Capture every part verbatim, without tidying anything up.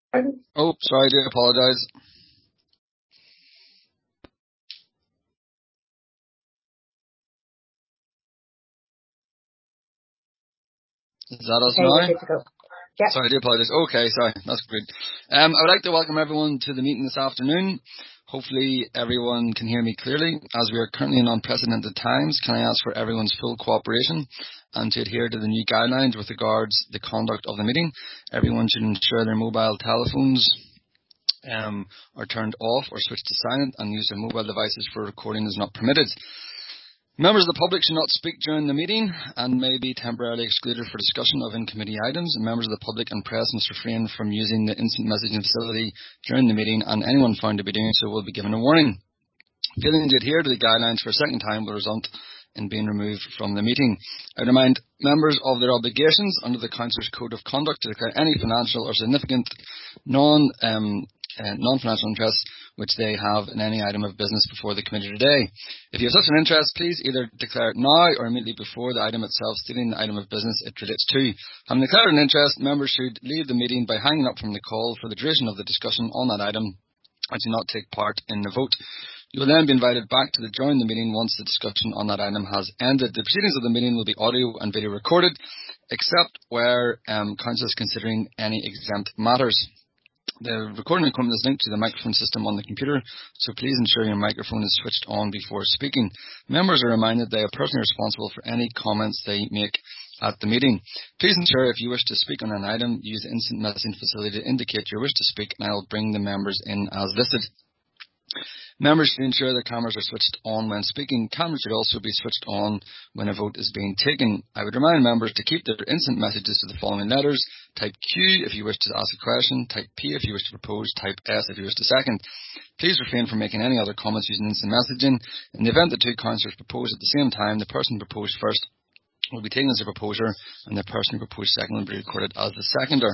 Oh, sorry, I do apologise. Is that us Okay, now? we're good to go. Yep. Sorry, I do apologise. Okay, sorry, that's great. Um, I would like to welcome everyone to the meeting this afternoon. Hopefully everyone can hear me clearly. As we are currently in unprecedented times, can I ask for everyone's full cooperation and to adhere to the new guidelines with regards to the conduct of the meeting. Everyone should ensure their mobile telephones um, are turned off or switched to silent, and use of mobile devices for recording is not permitted. Members of the public should not speak during the meeting and may be temporarily excluded for discussion of in-committee items. Members of the public and press must refrain from using the instant messaging facility during the meeting, and anyone found to be doing so will be given a warning. Failing to adhere to the guidelines for a second time will result in being removed from the meeting. I remind members of their obligations under the Councillors' Code of Conduct to declare any financial or significant non, um, uh, non-financial interests which they have in any item of business before the committee today. If you have such an interest, please either declare it now or immediately before the item itself, stating the item of business it relates to. Having declared an interest, members should leave the meeting by hanging up from the call for the duration of the discussion on that item and do not take part in the vote. You will then be invited back to join the meeting once the discussion on that item has ended. The proceedings of the meeting will be audio and video recorded, except where um, council is considering any exempt matters. The recording equipment is linked to the microphone system on the computer, so please ensure your microphone is switched on before speaking. Members are reminded they are personally responsible for any comments they make at the meeting. Please ensure if you wish to speak on an item, use the instant messaging facility to indicate your wish to speak, and I will bring the members in as listed. Members should ensure their cameras are switched on when speaking. Cameras should also be switched on when a vote is being taken. I would remind members to keep their instant messages to the following letters. Type Q if you wish to ask a question. Type P if you wish to propose. Type S if you wish to second. Please refrain from making any other comments using instant messaging. In the event that two councillors propose at the same time, the person proposed first will be taken as a proposer, and the person who proposed second will be recorded as the seconder.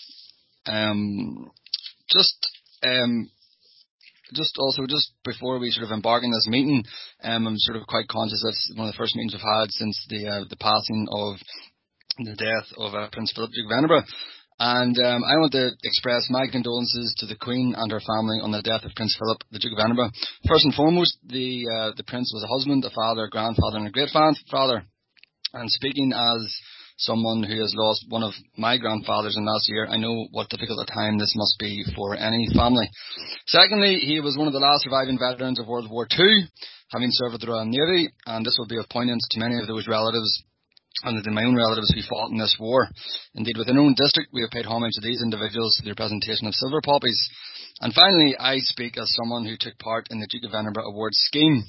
Um, just... Um, Just also, just before we sort of embark on this meeting, um, I'm sort of quite conscious that it's one of the first meetings we've had since the uh, the passing of the death of uh, Prince Philip, Duke of Edinburgh. And um, I want to express my condolences to the Queen and her family on the death of Prince Philip, the Duke of Edinburgh. First and foremost, the uh, the Prince was a husband, a father, a grandfather, and a great-father. And speaking as someone who has lost one of my grandfathers in last year, I know what difficult a time this must be for any family. Secondly, he was one of the last surviving veterans of World War Two, having served with the Royal Navy, and this will be of poignance to many of those relatives and to my own relatives who fought in this war. Indeed, within our own district, we have paid homage to these individuals through the presentation of silver poppies. And finally, I speak as someone who took part in the Duke of Edinburgh Awards scheme.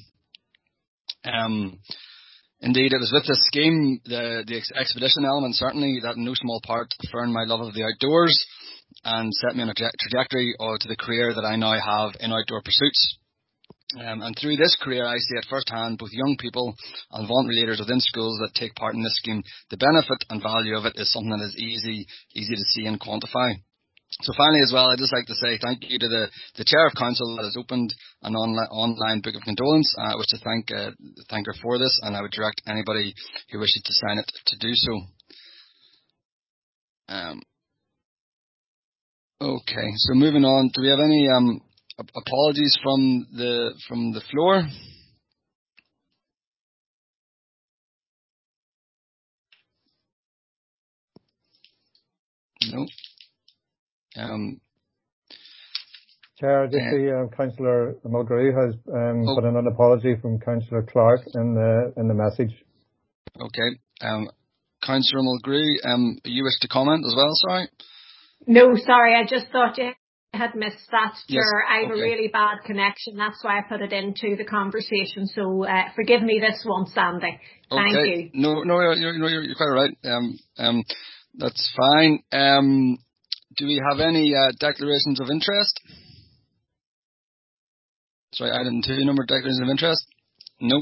Um... Indeed, it was with this scheme, the, the expedition element certainly, that in no small part affirmed my love of the outdoors and set me on a tra- trajectory uh, to the career that I now have in outdoor pursuits. Um, and through this career, I see at first hand both young people and voluntary leaders within schools that take part in this scheme. The benefit and value of it is something that is easy, easy to see and quantify. So finally as well, I'd just like to say thank you to the, the Chair of Council that has opened an online, online book of condolence. Uh, I wish to thank, uh, thank her for this, and I would direct anybody who wishes to sign it to do so. Um, okay, so moving on, do we have any um, apologies from the from the floor? No. Um, Chair, just uh, the uh, Councillor Mulgrew has um, oh, put in an apology from Councillor Clark in the in the message. okay. Um, Councillor Mulgrew, um, you wish to comment as well, sorry? No, sorry, I just thought you had missed that, Yes, Chair. I have okay. a really bad connection. That's why I put it into the conversation. So uh, forgive me this one, Sandy. Thank Okay. you. No, no, you're, you're, you're, you're quite right. Um, um, that's fine. Um, do we have any uh, declarations of interest? Sorry, item two, number declarations of interest? No.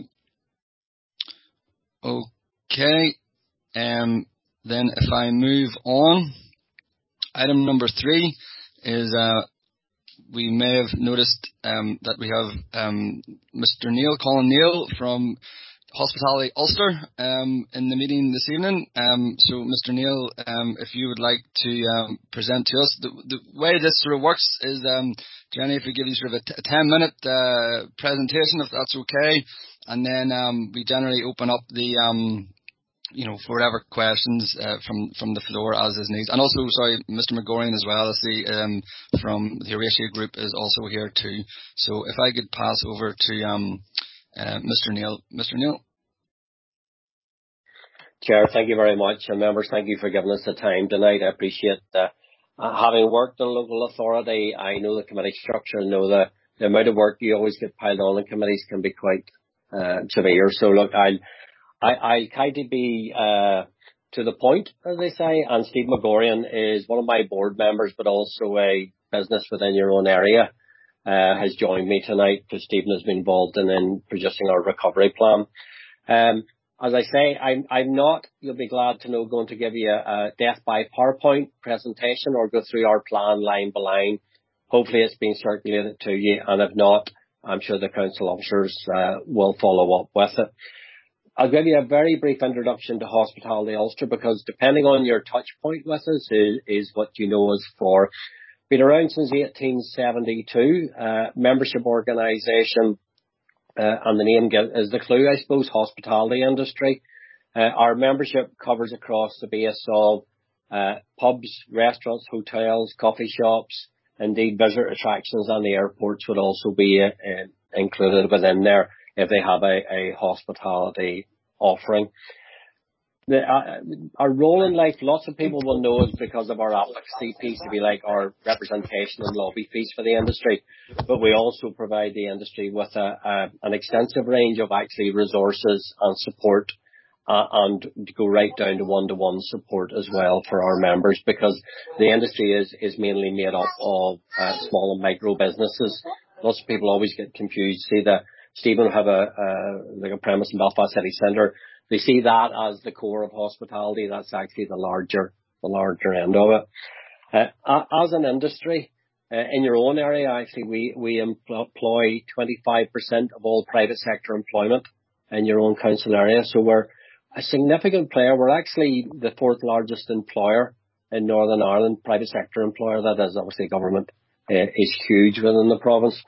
Okay. Um, then if I move on, item number three is uh, we may have noticed um, that we have um, Mister Neil, Colin Neil from Hospitality Ulster um, in the meeting this evening. Um, so, Mister Neil, um, if you would like to um, present to us, the, the way this sort of works is, um, Jenny, if we give you sort of a, t- a ten-minute uh, presentation, if that's okay, and then um, we generally open up the, um, you know, for whatever questions uh, from from the floor as is needs. And also, sorry, Mister McGorian as well, I see um, from the Horatio Group is also here too. So, if I could pass over to um, uh, Mister Neil, Mister Neil. Chair, thank you very much, and members, thank you for giving us the time tonight. I appreciate uh, uh, having worked in local authority. I know the committee structure, and know the, the amount of work you always get piled on in committees can be quite uh, severe. So look, I'll I, I'll kind of be uh, to the point, as they say. And Steve McGorian is one of my board members, but also a business within your own area. Uh, has joined me tonight because Stephen has been involved in, in producing our recovery plan. Um, As I say, I'm, I'm not, you'll be glad to know, going to give you a, a death by PowerPoint presentation or go through our plan line by line. Hopefully it's been circulated to you, and if not, I'm sure the council officers uh, will follow up with it. I'll give you a very brief introduction to Hospitality Ulster, because depending on your touch point with us is, is what you know us for. Been around since eighteen seventy-two, uh, membership organisation. Uh, and the name is the clue, I suppose, hospitality industry. Uh, our membership covers across the base of uh, pubs, restaurants, hotels, coffee shops, indeed visitor attractions, and the airports would also be uh, uh, included within there if they have a, a hospitality offering. The, uh, our role in life, lots of people will know us because of our advocacy piece, if you like, our representation and lobby piece for the industry. But we also provide the industry with a, a, an extensive range of actually resources and support, uh, and go right down to one-to-one support as well for our members, because the industry is, is mainly made up of uh, small and micro businesses. Lots of people always get confused. See that Stephen will have a, a like a premise in Belfast City Centre. They see that as the core of hospitality. That's actually the larger, the larger end of it. Uh, as an industry, uh, in your own area, actually, we, we employ twenty-five percent of all private sector employment in your own council area. So we're a significant player. We're actually the fourth largest employer in Northern Ireland, private sector employer. That is obviously government, uh, is huge within the province.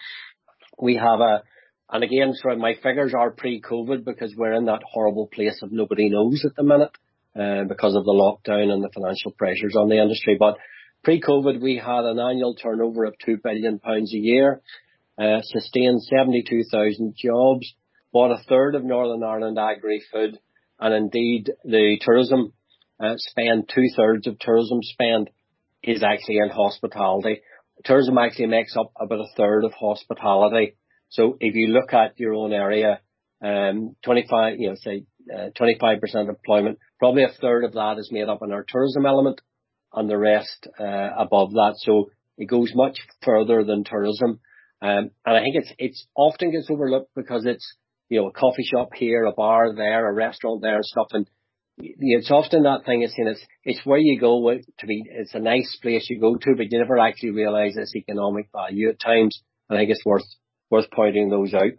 We have a, And again, sorry, my figures are pre-COVID, because we're in that horrible place of nobody knows at the minute uh, because of the lockdown and the financial pressures on the industry. But pre-COVID, we had an annual turnover of two billion pounds a year, uh, sustained seventy-two thousand jobs, bought a third of Northern Ireland agri-food, and indeed the tourism uh, spend, two-thirds of tourism spend is actually in hospitality. Tourism actually makes up about a third of hospitality. So if you look at your own area, um, twenty-five, you know, say uh, twenty-five percent employment, probably a third of that is made up in our tourism element, and the rest uh, above that. So it goes much further than tourism, um, and I think it's it's often gets overlooked because it's, you know, a coffee shop here, a bar there, a restaurant there, and stuff. And it's often that thing is seen as it's where you go to be. It's a nice place you go to, but you never actually realise its economic value at times. I think it's worth. worth pointing those out.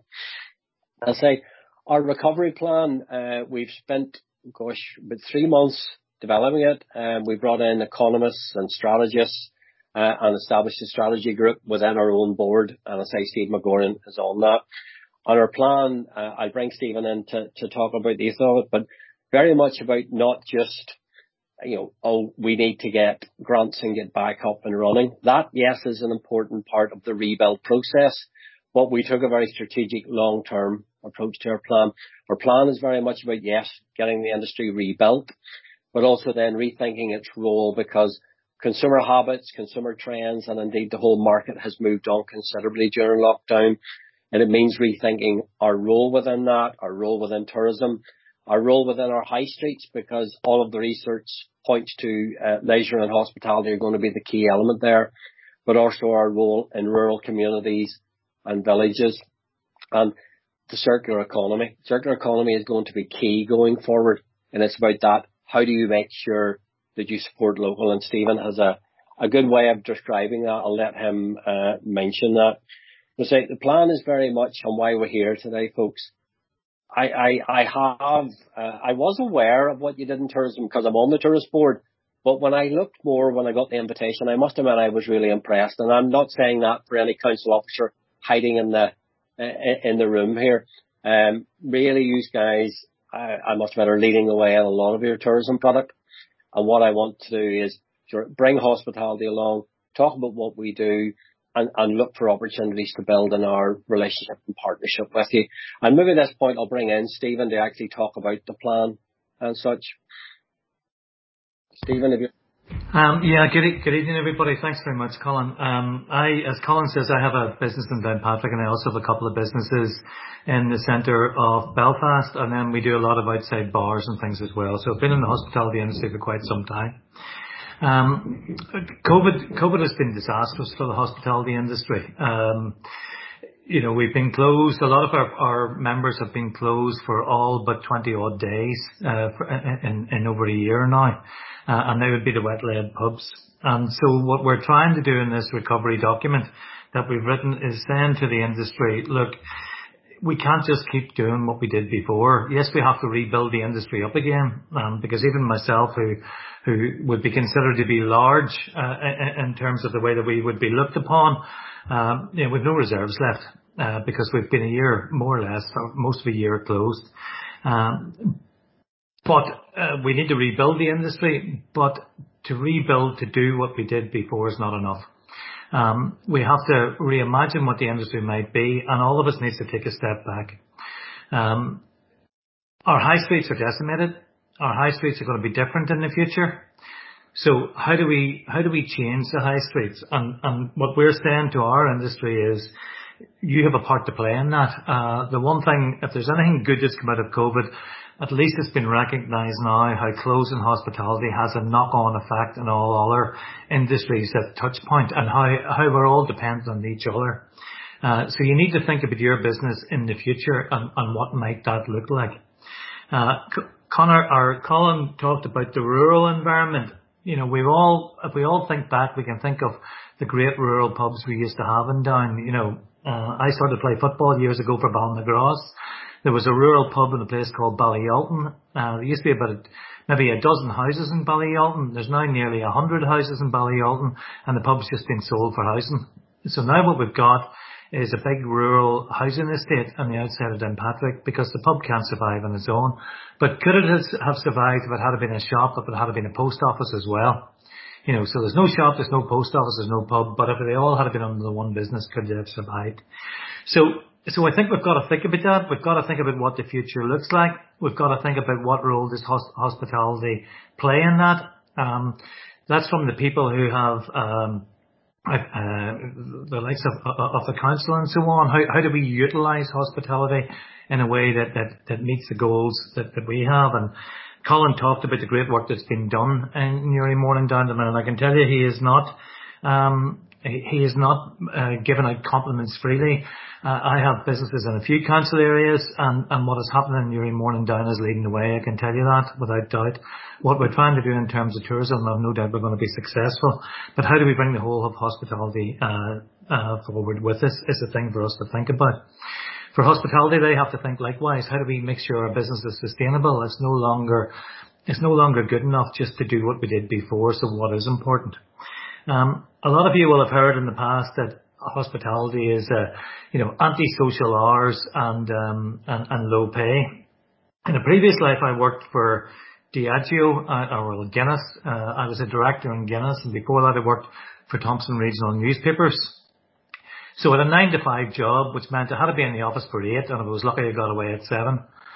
I say our recovery plan, uh, we've spent, gosh, about three months developing it. Um, we brought in economists and strategists uh, and established a strategy group within our own board. And I say Steve McGorian is on that. On our plan, uh, I'll bring Stephen in to, to talk about the ethos of it, but very much about not just, you know, oh, we need to get grants and get back up and running. That, yes, is an important part of the rebuild process. But we took a very strategic long-term approach to our plan. Our plan is very much about, yes, getting the industry rebuilt, but also then rethinking its role, because consumer habits, consumer trends, and indeed the whole market has moved on considerably during lockdown. And it means rethinking our role within that, our role within tourism, our role within our high streets, because all of the research points to uh, leisure and hospitality are going to be the key element there, but also our role in rural communities and villages, and the circular economy. Circular economy is going to be key going forward, and it's about that. How do you make sure that you support local? And Stephen has a, a good way of describing that. I'll let him uh, mention that. But say the plan is very much on why we're here today, folks. I, I, I have, uh, I was aware of what you did in tourism because I'm on the tourist board. But when I looked more, when I got the invitation, I must admit I was really impressed. And I'm not saying that for any council officer hiding in the, in the room here. Um, really, you guys, I, I must admit, are leading the way in a lot of your tourism product. And what I want to do is bring hospitality along, talk about what we do, and, and look for opportunities to build in our relationship and partnership with you. And maybe at this point I'll bring in Stephen to actually talk about the plan and such. Stephen, have you... Um, yeah, good, e- good evening everybody. Thanks very much, Colin. Um, I, as Colin says, I have a business in Downpatrick and I also have a couple of businesses in the centre of Belfast, and then we do a lot of outside bars and things as well. So I've been in the hospitality industry for quite some time. Um, COVID, COVID has been disastrous for the hospitality industry. Um, you know, we've been closed. A lot of our, our members have been closed for all but twenty odd days, uh, for, in, in over a year now. Uh, and they would be the wet lead pubs. And so what we're trying to do in this recovery document that we've written is saying to the industry, look, we can't just keep doing what we did before. Yes, we have to rebuild the industry up again, um, because even myself, who who would be considered to be large uh, in, in terms of the way that we would be looked upon, um, you know, we've no reserves left uh, because we've been a year, more or less, or most of a year closed. Um, but uh, we need to rebuild the industry, but to rebuild, to do what we did before is not enough. Um, we have to reimagine what the industry might be, and all of us needs to take a step back. Um, our high streets are decimated. Our high streets are going to be different in the future. So how do we how do we change the high streets? And, and what we're saying to our industry is, you have a part to play in that. Uh, the one thing, if there's anything good that's come out of COVID, at least it's been recognised now how closing hospitality has a knock-on effect on all other industries at touch point, and how, how we're all dependent on each other. Uh, so you need to think about your business in the future and, and what might that look like. Uh, Connor, or Colin talked about the rural environment. You know, we've all, if we all think back, we can think of the great rural pubs we used to have in Down. You know, uh, I started to play football years ago for Ballinagras. There was a rural pub in a place called Ballyalton. Uh, there used to be about a, maybe a dozen houses in Ballyalton. There's now nearly a hundred houses in Ballyalton, and the pub's just been sold for housing. So now what we've got is a big rural housing estate on the outside of Downpatrick, because the pub can't survive on its own. But could it have survived if it had been a shop, if it had been a post office as well? You know, so there's no shop, there's no post office, there's no pub, but if they all had been under the one business, could they have survived? So, so I think we've got to think about that. We've got to think about what the future looks like. We've got to think about what role does hos- hospitality play in that. Um, that's from the people who have, um, uh, the likes of, of the council and so on. How, how do we utilise hospitality in a way that, that, that meets the goals that, that we have? And Colin talked about the great work that's been done in Newry Morning Down, and I can tell you he is not, um, he is not uh, giving out compliments freely. Uh, I have businesses in a few council areas, and, and what is happening in Newry Morning Down is leading the way. I can tell you that without doubt. What we're trying to do in terms of tourism, I've no doubt we're going to be successful. But how do we bring the whole of hospitality uh, uh, forward with this is a thing for us to think about. For hospitality, they have to think likewise. How do we make sure our business is sustainable? It's no longer, it's no longer good enough just to do what we did before. So what is important? Um, a lot of you will have heard in the past that hospitality is, uh, you know, anti-social hours and, um, and, and low pay. In a previous life, I worked for Diageo, uh, or Guinness. Uh, I was a director in Guinness, and before that I worked for Thompson Regional Newspapers. So I had a nine to five job, which meant I had to be in the office for eight, and if I was lucky I got away at seven.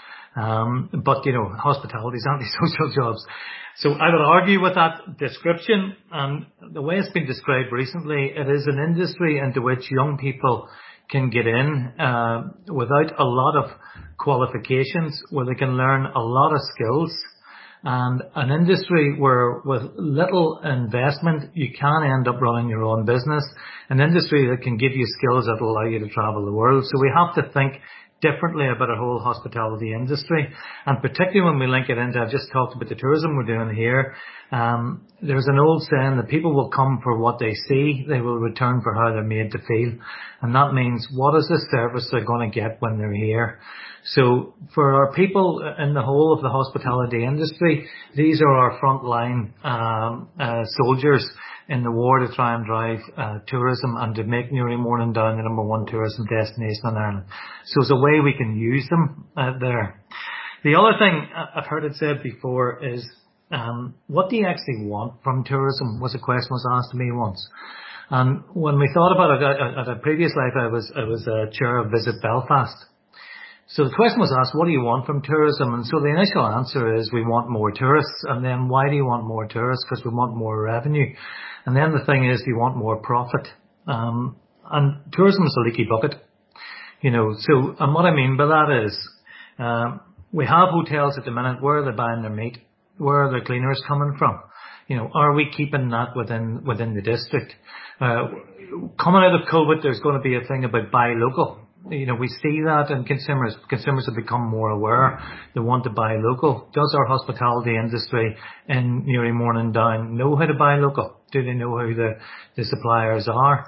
Um, but, you know, hospitality is anti-social jobs. So I would argue with that description, and the way it's been described recently, it is an industry into which young people can get in uh, without a lot of qualifications, where they can learn a lot of skills, and an industry where with little investment you can end up running your own business, an industry that can give you skills that will allow you to travel the world. So we have to think differently about our whole hospitality industry. And particularly when we link it into, I've just talked about the tourism we're doing here. Um, there's an old saying that people will come for what they see, they will return for how they're made to feel. And that means, what is the service they're going to get when they're here? So for our people in the whole of the hospitality industry, these are our frontline um, uh, soldiers in the war to try and drive uh, tourism and to make Newry Morningdown the number one tourism destination in Ireland. So it's a way we can use them uh, there. The other thing I've heard it said before is, um, what do you actually want from tourism? Was a question was asked to me once. And when we thought about it, at a previous life, I was I was a chair of Visit Belfast. So the question was asked, what do you want from tourism? And so the initial answer is, we want more tourists. And then, why do you want more tourists? Because we want more revenue. And then the thing is, do you want more profit? Um, and tourism is a leaky bucket. You know, so, and what I mean by that is, um, we have hotels at the minute. Where are they buying their meat? Where are the cleaners coming from? You know, are we keeping that within, within the district? Uh, coming out of COVID, there's going to be a thing about buy local. You know, we see that, and consumers consumers have become more aware. They want to buy local. Does our hospitality industry in Newry Morningdown know how to buy local? Do they know who the, the suppliers are?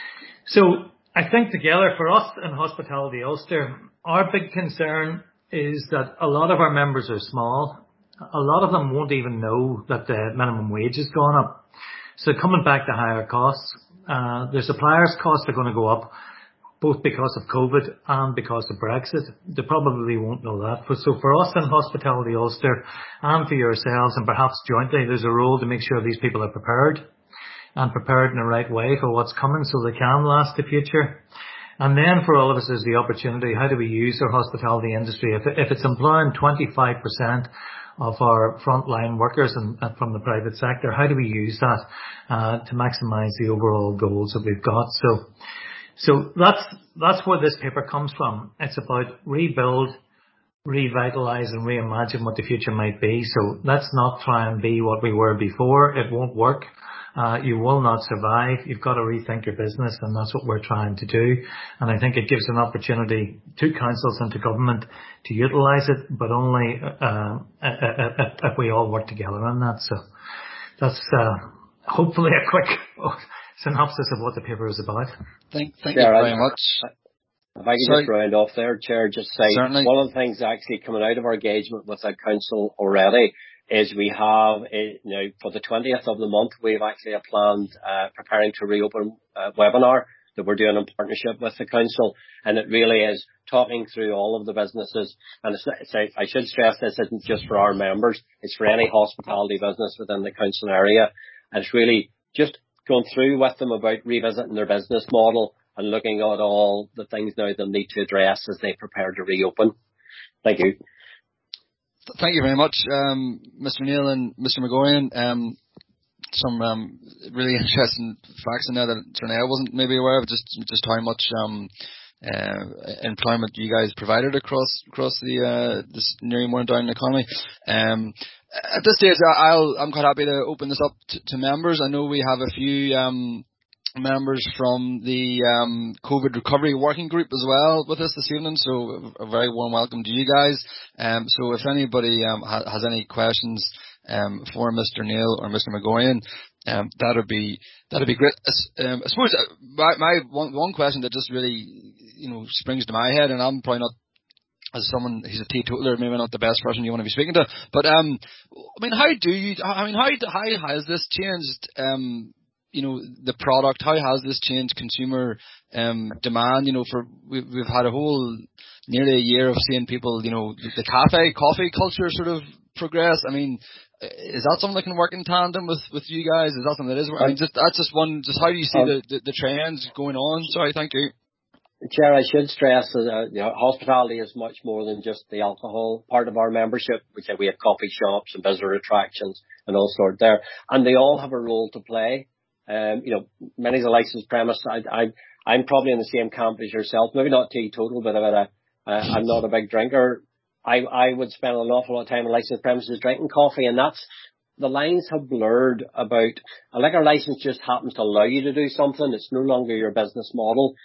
So I think together for us in Hospitality Ulster, our big concern is that a lot of our members are small. A lot of them won't even know that the minimum wage has gone up. So coming back to higher costs, uh, their suppliers' costs are going to go up, both because of COVID and because of Brexit. They probably won't know that. So for us in Hospitality Ulster and for yourselves, and perhaps jointly, there's a role to make sure these people are prepared and prepared in the right way for what's coming so they can last the future. And then for all of us is the opportunity, how do we use our hospitality industry? If, if it's employing twenty-five percent of our frontline workers and, and from the private sector, how do we use that uh, to maximise the overall goals that we've got? So So that's that's where this paper comes from. It's about rebuild, revitalise and reimagine what the future might be. So let's not try and be what we were before. It won't work. Uh, you will not survive. You've got to rethink your business, and that's what we're trying to do. And I think it gives an opportunity to councils and to government to utilise it, but only uh, if we all work together on that. So that's uh, hopefully a quick synopsis of what the paper is about. Thank, thank you very much. If I could Sorry. just round off there, Chair, just say Certainly. One of the things actually coming out of our engagement with the council already is we have, a, you know, for the twentieth of the month, we've actually a planned uh, preparing to reopen uh, webinar that we're doing in partnership with the council, and it really is talking through all of the businesses. And it's, it's, I should stress this isn't just for our members; it's for any hospitality business within the council area, and it's really just going through with them about revisiting their business model and looking at all the things now they'll need to address as they prepare to reopen. Thank you. Thank you very much, um, Mister Neal and Mister McGorian. Um, some um, really interesting facts in there that certainly I wasn't maybe aware of, just just how much um, uh, employment you guys provided across across the uh, this Newry Morningdown economy. Um, at this stage, I'll, I'm quite happy to open this up to, to members. I know we have a few um, members from the um, COVID recovery working group as well with us this evening, so a very warm welcome to you guys. Um, so if anybody um, ha- has any questions um, for Mister Neal or Mister McGorian, um, that'd be that'd be great. Um, I suppose my, my one, one question that just really you know springs to my head, and I'm probably not, as someone who's a teetotaler, maybe not the best person you want to be speaking to, but um, I mean, how do you? I mean, how how has this changed? Um, you know, the product, how has this changed consumer um, demand? You know, for we've, we've had a whole nearly a year of seeing people, you know, the cafe, coffee culture sort of progress. I mean, is that something that can work in tandem with, with you guys? Is that something that is? I mean, just, that's just one, just how do you see um, the, the, the trends going on? Sorry, thank you. Chair, I should stress that uh, you know, hospitality is much more than just the alcohol part of our membership. We say we have coffee shops and visitor attractions and all sorts there, and they all have a role to play. Um, you know, many's a licensed premise. I, I, I'm probably in the same camp as yourself. Maybe not teetotal, but about a, uh, I'm not a big drinker. I, I would spend an awful lot of time in licensed premises drinking coffee, and that's, the lines have blurred about, a liquor license just happens to allow you to do something. It's no longer your business model.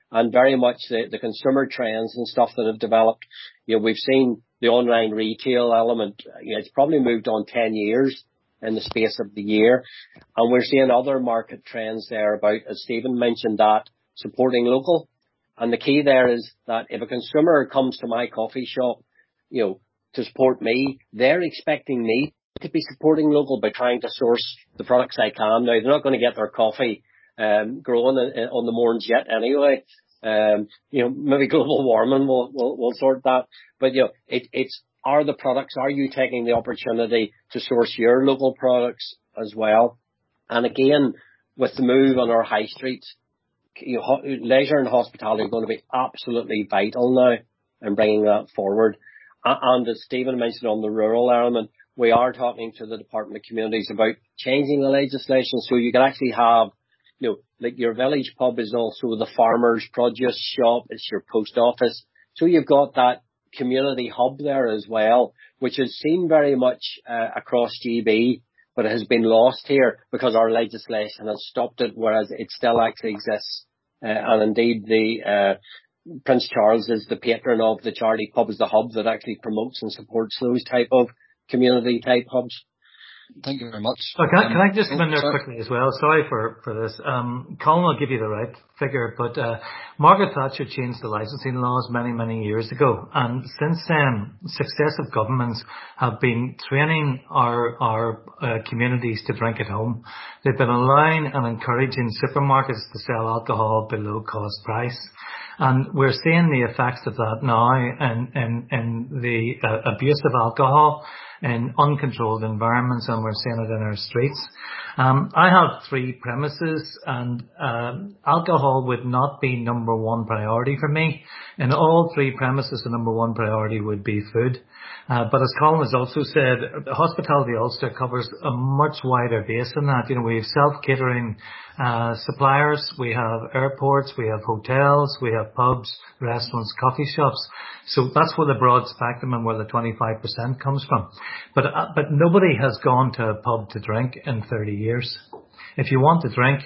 and very much the, the consumer trends and stuff that have developed. You know, we've seen the online retail element. You know, it's probably moved on ten years in the space of the year. And we're seeing other market trends there about, as Stephen mentioned, that supporting local. And the key there is that if a consumer comes to my coffee shop, you know, to support me, they're expecting me to be supporting local by trying to source the products I can. Now, they're not going to get their coffee um, growing in, in, on the morns yet anyway. Um, you know, maybe global warming will, will, will sort that. But, you know, it, it's, are the products, are you taking the opportunity to source your local products as well? And again, with the move on our high streets, you know, leisure and hospitality are going to be absolutely vital now in bringing that forward. And as Stephen mentioned on the rural element, we are talking to the Department of Communities about changing the legislation so you can actually have, you know, like your village pub is also the farmer's produce shop, it's your post office. So you've got that community hub there as well, which is seen very much uh, across G B, but it has been lost here because our legislation has stopped it, whereas it still actually exists. Uh, and indeed, the uh, Prince Charles is the patron of the charity pub as the hub that actually promotes and supports those type of community type hubs. Thank you very much. Oh, can, I, um, can I just come in there sorry. quickly as well? Sorry for, for this. Um, Colin will give you the right figure, but uh, Margaret Thatcher changed the licensing laws many, many years ago. And since then, successive governments have been training our, our uh, communities to drink at home. They've been allowing and encouraging supermarkets to sell alcohol below cost price. And we're seeing the effects of that now in, in, in the uh, abuse of alcohol in uncontrolled environments, and we're seeing it in our streets. Um, I have three premises, and uh, alcohol would not be number one priority for me. In all three premises, the number one priority would be food. Uh, but as Colin has also said, Hospitality Ulster covers a much wider base than that. You know, we have self-catering uh, suppliers, we have airports, we have hotels, we have pubs, restaurants, coffee shops. So that's where the broad spectrum and where the twenty-five percent comes from. But uh, but nobody has gone to a pub to drink in thirty years. If you want to drink,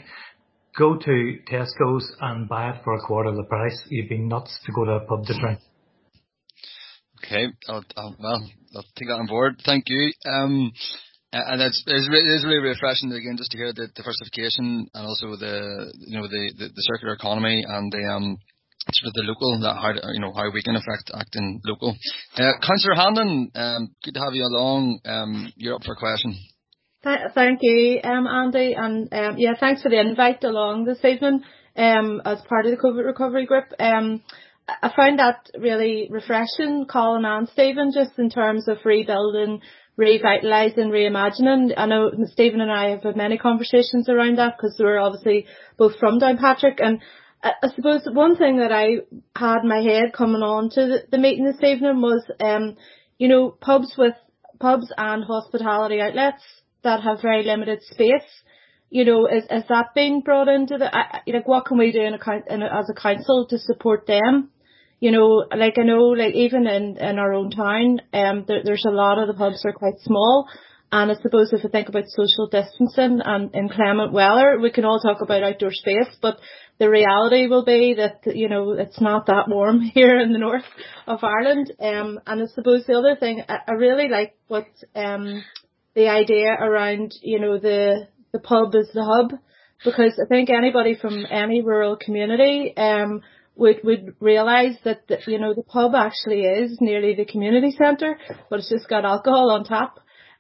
go to Tesco's and buy it for a quarter of the price. You'd be nuts to go to a pub to drink. Okay, I'll, I'll, well, I'll take that on board. Thank you. Um, and it's, it's, it is really refreshing again just to hear the diversification and also the you know the, the, the circular economy and the um sort of the local that how you know how we can affect acting local. Uh, Councillor Handon, um, good to have you along. Um, you're up for a question. Th- thank you, um, Andy, and um, yeah, thanks for the invite along this evening. Um, as part of the COVID recovery group. Um. I found that really refreshing, Colin and Stephen, just in terms of rebuilding, revitalising, reimagining. I know Stephen and I have had many conversations around that because we're obviously both from Downpatrick. And I, I suppose one thing that I had in my head coming on to the, the meeting this evening was, um, you know, pubs with pubs and hospitality outlets that have very limited space. You know, is, is that being brought into the, uh, like, what can we do in a, in a, as a council to support them? You know, like I know, like even in, in our own town, um, there, there's a lot of the pubs are quite small. And I suppose if we think about social distancing and inclement weather, we can all talk about outdoor space, but the reality will be that, you know, it's not that warm here in the north of Ireland. Um, and I suppose the other thing, I, I really like what, um, the idea around, you know, the, the pub is the hub, because I think anybody from any rural community, um, would would realise that, the, you know, the pub actually is nearly the community centre, but it's just got alcohol on tap.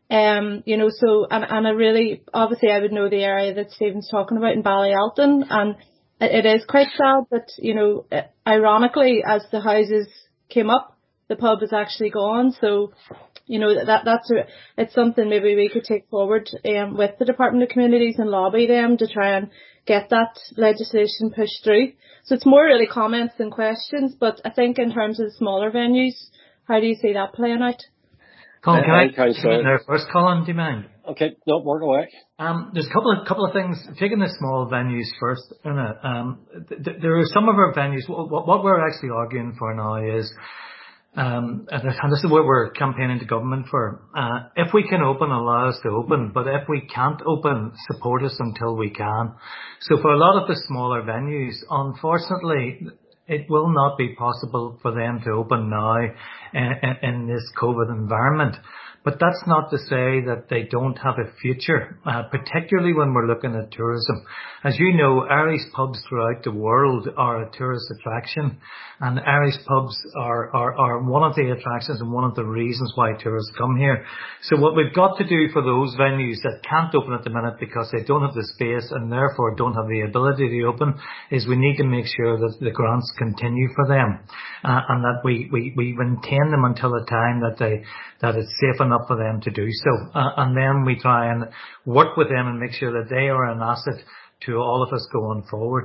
Um, you know, so, and, and I really, obviously I would know the area that Stephen's talking about in Ballyalton, and it, it is quite sad that, you know, ironically, as the houses came up, the pub is actually gone. So, you know, that that's a, it's something maybe we could take forward um, with the Department of Communities and lobby them to try and get that legislation pushed through. So it's more really comments than questions, but I think in terms of the smaller venues, how do you see that playing out? Colin, can I come in there first? Colin, do you mind? Okay, no, work away. Um, there's a couple of couple of things. Taking the small venues first, Anna, um, th- th- there are some of our venues. What, what we're actually arguing for now is Um, and this is what we're campaigning to government for. Uh, if we can open, allow us to open, but if we can't open, support us until we can. So for a lot of the smaller venues, unfortunately, it will not be possible for them to open now in, in this COVID environment. But that's not to say that they don't have a future, uh, particularly when we're looking at tourism. As you know, Irish pubs throughout the world are a tourist attraction, and Irish pubs are, are, are one of the attractions and one of the reasons why tourists come here. So what we've got to do for those venues that can't open at the minute because they don't have the space and therefore don't have the ability to open is we need to make sure that the grants continue for them, uh, and that we, we, we maintain them until the time that they, that it's safe enough enough for them to do so. Uh, and then we try and work with them and make sure that they are an asset to all of us going forward.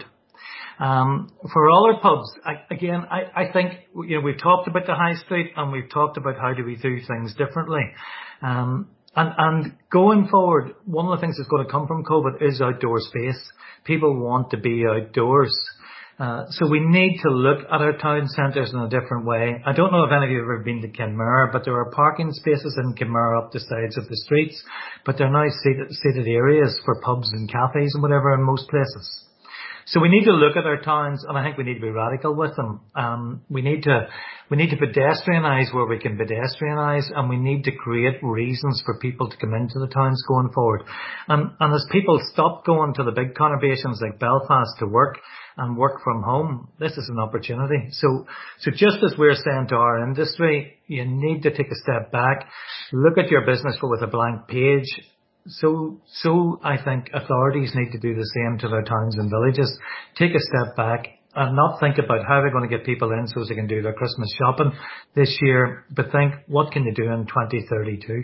Um, for other pubs, I, again, I, I think, you know, we've talked about the high street and we've talked about how do we do things differently. Um, and, and going forward, one of the things that's going to come from COVID is outdoor space. People want to be outdoors. Uh, so we need to look at our town centres in a different way. I don't know if any of you have ever been to Kenmare, but there are parking spaces in Kenmare up the sides of the streets, but they're now seated, seated areas for pubs and cafes and whatever in most places. So we need to look at our towns, and I think we need to be radical with them. Um, we need to we need to pedestrianise where we can pedestrianise, and we need to create reasons for people to come into the towns going forward. And, and as people stop going to the big conurbations like Belfast to work and work from home, this is an opportunity. So, so just as we're saying to our industry, you need to take a step back, look at your business with a blank page. So, so I think authorities need to do the same to their towns and villages. Take a step back and not think about how they're going to get people in so they can do their Christmas shopping this year, but think, what can you do in twenty thirty-two?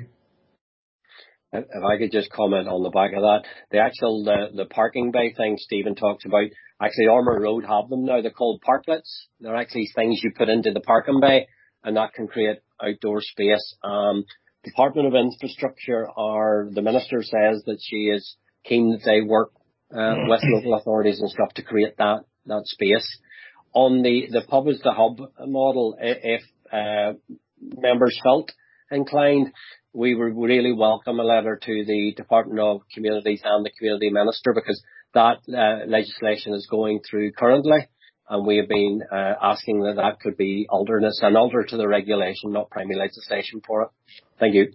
If I could just comment on the back of that, the actual, the, the parking bay thing Stephen talked about, actually Ormer Road have them now. They're called parklets. They're actually things you put into the parking bay, and that can create outdoor space. Um, Department of Infrastructure, or the Minister says that she is keen that they work uh, with local authorities and stuff to create that, that space. On the, the pub as the hub model, if uh, members felt inclined, we would really welcome a letter to the Department of Communities and the Community Minister, because that uh, legislation is going through currently. And we have been uh, asking that that could be altered. It's an alter to the regulation, not primary legislation for it. Thank you.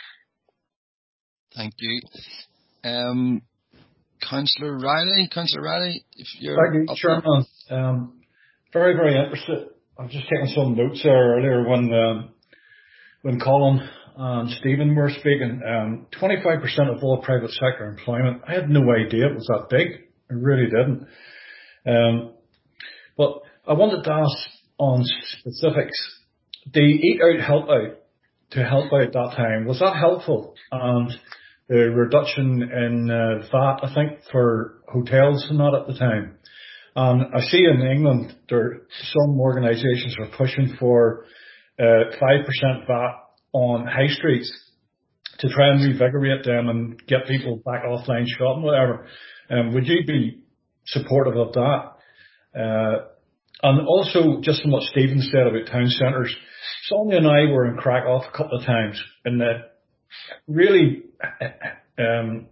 Thank you. Um, Councillor Riley, Councillor Riley, if you're Thank you, Chairman. Um, very, very interested. I've just taken some notes there earlier when um, when Colin and Stephen were speaking. Um, twenty-five percent of all private sector employment. I had no idea it was that big. I really didn't. Um, But I wanted to ask on specifics. The Eat Out Help Out to help out that time, was that helpful? And the reduction in uh, V A T, I think, for hotels and that at the time. And I see in England there some organisations are pushing for uh, five percent V A T on high streets to try and revigorate them and get people back offline shopping, whatever. Um, would you be supportive of that? Uh, and also, just from what Stephen said about town centres, Sonia and I were in Krakow a couple of times, and the really, um,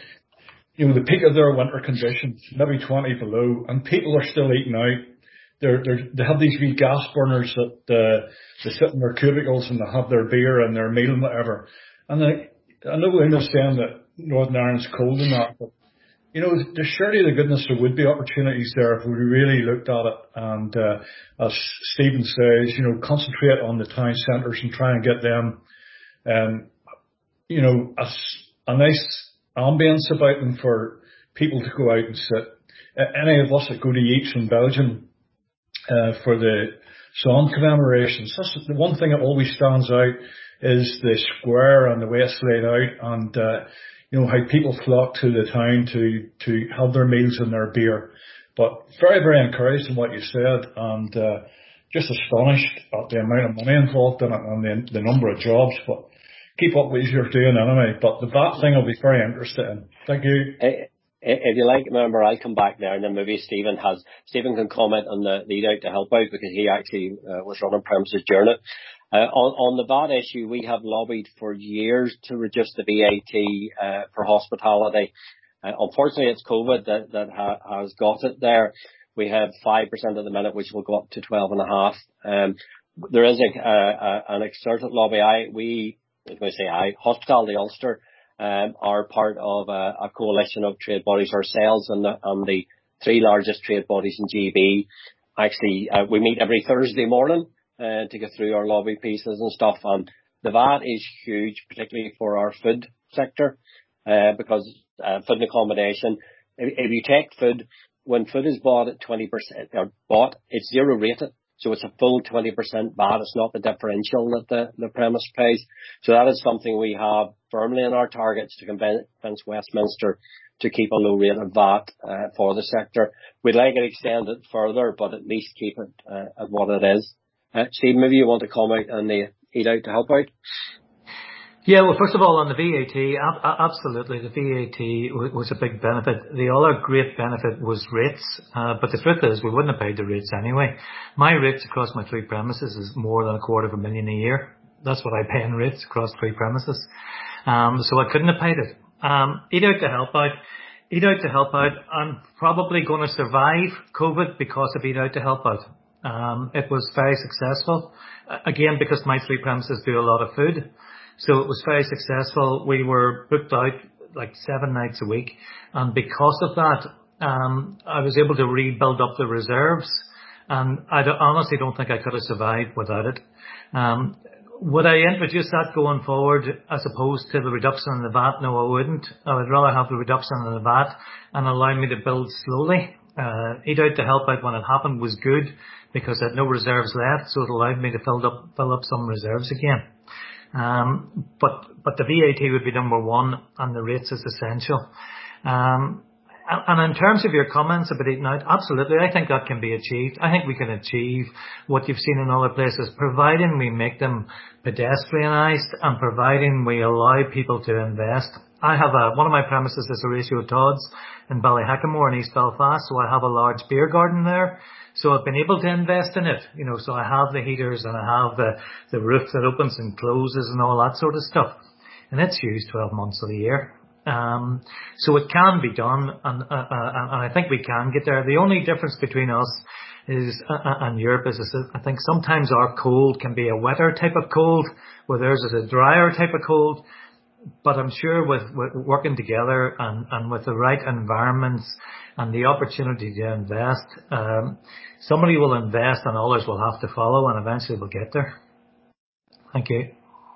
you know, the peak of their winter conditions, maybe twenty below, and people are still eating out. They're, they're, they have these wee gas burners that uh, they sit in their cubicles and they have their beer and their meal and whatever. And I, I know we understand that Northern Ireland's cold and that, but you know, there's surely the goodness there would be opportunities there if we really looked at it. And uh, as Stephen says, you know, concentrate on the town centres and try and get them, um, you know, a, a nice ambience about them for people to go out and sit. Uh, any of us that go to Ypres in Belgium uh, for the Somme commemorations, that's the one thing that always stands out is the square and the way it's laid out, and uh, you know, how people flock to the town to, to have their meals and their beer. But very, very encouraged in what you said, and uh, just astonished at the amount of money involved in it and the, the number of jobs. But keep up what you're doing anyway. But the V A T thing I'll be very interested in. Thank you. If you like, remember, I'll come back there, and then maybe Stephen has Stephen can comment on the lead out to help out, because he actually uh, was running premises during it. Uh, on, on the V A T issue, we have lobbied for years to reduce the V A T uh, for hospitality. Uh, unfortunately, it's COVID that, that ha- has got it there. We have five percent at the minute, which will go up to twelve and a half. Um, there is a, a, a, an exerted lobby. I, we, as I say, I, Hospitality Ulster, um, are part of a, a coalition of trade bodies ourselves, and the, and the three largest trade bodies in G B. Actually, uh, we meet every Thursday morning, uh, to get through our lobby pieces and stuff. And the V A T is huge, particularly for our food sector, uh, because, uh, food and accommodation, if, if you take food, when food is bought at twenty percent, or bought, it's zero rated. So it's a full twenty percent V A T. It's not the differential that the, the premise pays. So that is something we have firmly in our targets to convince Westminster to keep a low rate of V A T uh, for the sector. We'd like it extended further, but at least keep it uh, at what it is. Uh, Steve, maybe you want to comment on the eat out to help out? Yeah, well, first of all, on the V A T, ab- absolutely, the V A T w- was a big benefit. The other great benefit was rates, uh, but the truth is we wouldn't have paid the rates anyway. My rates across my three premises is more than a quarter of a million a year. That's what I pay in rates across three premises. Um, so I couldn't have paid it. Um, eat out to help out. Eat out to help out. I'm probably going to survive COVID because of Eat out to help out. Um, it was very successful. Uh, again, because my three premises do a lot of food. So it was very successful. We were booked out like seven nights a week. And because of that, um, I was able to rebuild up the reserves. And I don't, honestly don't think I could have survived without it. Um, would I introduce that going forward as opposed to the reduction in the V A T? No, I wouldn't. I would rather have the reduction in the V A T and allow me to build slowly. Uh, Eat out to help out when it happened was good because I had no reserves left. So it allowed me to fill up, fill up some reserves again. Um, but, but the V A T would be number one and the rates is essential. Um, and, and in terms of your comments about eating out, absolutely, I think that can be achieved. I think we can achieve what you've seen in other places, providing we make them pedestrianised and providing we allow people to invest. I have a, one of my premises is Horatio Todd's in Ballyhackamore in East Belfast, so I have a large beer garden there. So I've been able to invest in it, you know, so I have the heaters and I have the, the roof that opens and closes and all that sort of stuff. And it's used twelve months of the year. Um, so it can be done and, uh, uh, and I think we can get there. The only difference between us is, uh, and Europe is, is I think sometimes our cold can be a wetter type of cold, where theirs is a drier type of cold. But I'm sure with, with working together and, and with the right environments and the opportunity to invest, um, somebody will invest and others will have to follow and eventually we'll get there. Thank you.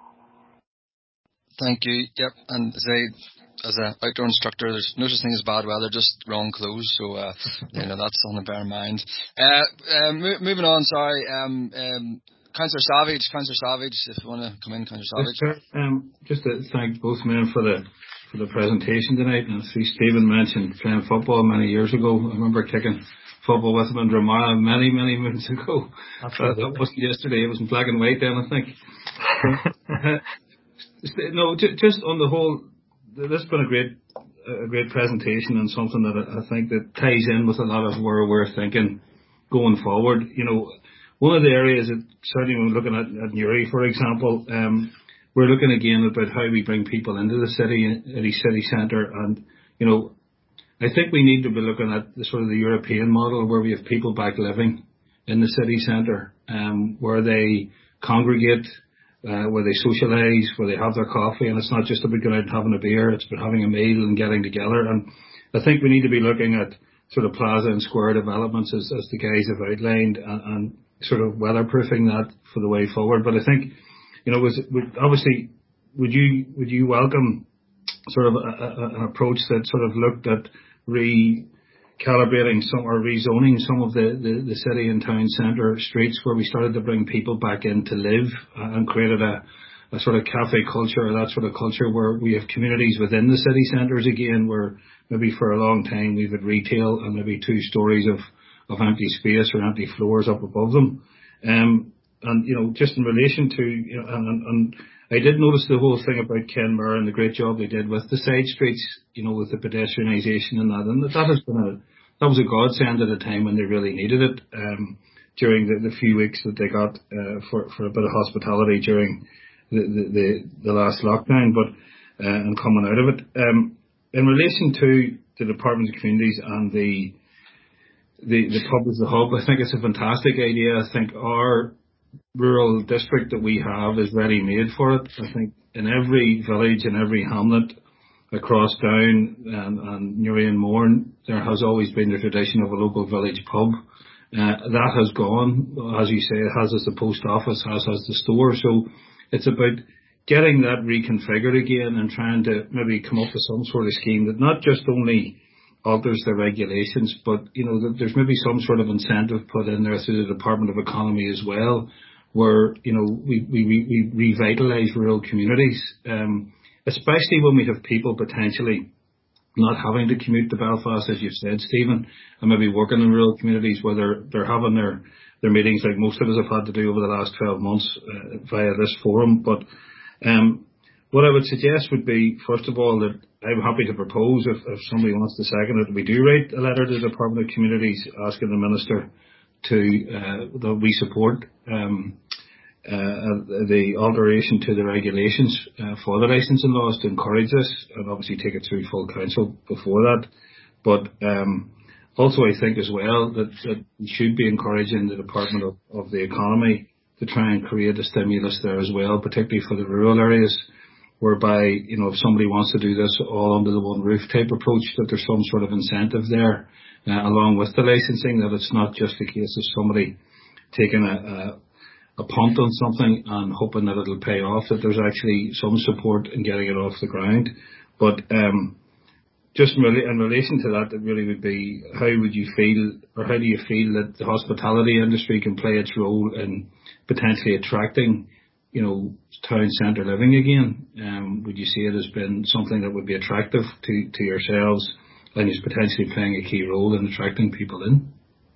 Thank you. Yep. And say, as an outdoor instructor, there's no such thing as bad weather, just wrong clothes. So, uh, you know, that's on the bear in mind. Uh, uh, mo- moving on, sorry. Um, um, Councillor Savage, Councillor Savage, if you want to come in, Councillor Savage. Yes, sir. Um, just to thank both men for the for the presentation tonight. And I see Stephen mentioned playing football many years ago. I remember kicking football with him in Dromara many, many moons ago. Uh, that wasn't yesterday, it was in black and white then, I think. No, just on the whole, this has been a great a great presentation and something that I think that ties in with a lot of where we're thinking going forward. You know, one of the areas that certainly when we're looking at, at Newry, for example, um, we're looking again about how we bring people into the city, the city centre, and you know, I think we need to be looking at the sort of the European model where we have people back living in the city centre, um, where they congregate, uh, where they socialise, where they have their coffee, and it's not just about going out and having a beer; it's about having a meal and getting together. And I think we need to be looking at sort of plaza and square developments as, as the guys have outlined, and, and sort of weatherproofing that for the way forward. But I think, you know, was would, obviously, would you would you welcome sort of a, a, an approach that sort of looked at recalibrating some or rezoning some of the, the, the city and town centre streets where we started to bring people back in to live and created a, a sort of cafe culture, or that sort of culture where we have communities within the city centres again, where maybe for a long time we've had retail and maybe two stories of of empty space or empty floors up above them. Um, and, you know, just in relation to, you know, and, and I did notice the whole thing about Kenmure and the great job they did with the side streets, you know, with the pedestrianisation and that. And that has been a, that was a godsend at a time when they really needed it, um, during the, the few weeks that they got, uh, for, for a bit of hospitality during the, the, the, the last lockdown, but, uh, and coming out of it. Um, in relation to the Department of Communities and the, the, the pub as the hub, I think it's a fantastic idea. I think our rural district that we have is ready made for it. I think in every village, in every hamlet across Down and, and Newry and Mourne, there has always been the tradition of a local village pub. Uh, that has gone, as you say, it has as the post office, as has the store. So it's about getting that reconfigured again and trying to maybe come up with some sort of scheme that not just only alters the regulations, but, you know, that there's maybe some sort of incentive put in there through the Department of Economy as well, where, you know, we, we, we revitalise rural communities, um, especially when we have people potentially not having to commute to Belfast, as you've said, Stephen, and maybe working in rural communities where they're, they're having their, their meetings like most of us have had to do over the last twelve months uh, via this forum. But um, what I would suggest would be, first of all, that I'm happy to propose, if, if somebody wants to second it, we do write a letter to the Department of Communities asking the Minister to, uh, that we support um, uh, the alteration to the regulations uh, for the licensing laws to encourage this, and obviously take it through full council before that. But um, also I think as well that, that we should be encouraging the Department of, of the Economy to try and create a stimulus there as well, particularly for the rural areas, whereby, you know, if somebody wants to do this all under the one roof type approach, that there's some sort of incentive there, uh, along with the licensing, that it's not just a case of somebody taking a, a, a punt on something and hoping that it'll pay off, that there's actually some support in getting it off the ground. But um, just in relation to that, it really would be, how would you feel, or how do you feel that the hospitality industry can play its role in potentially attracting, you know, town centre living again? Um, would you see it as being something that would be attractive to, to yourselves, and is potentially playing a key role in attracting people in?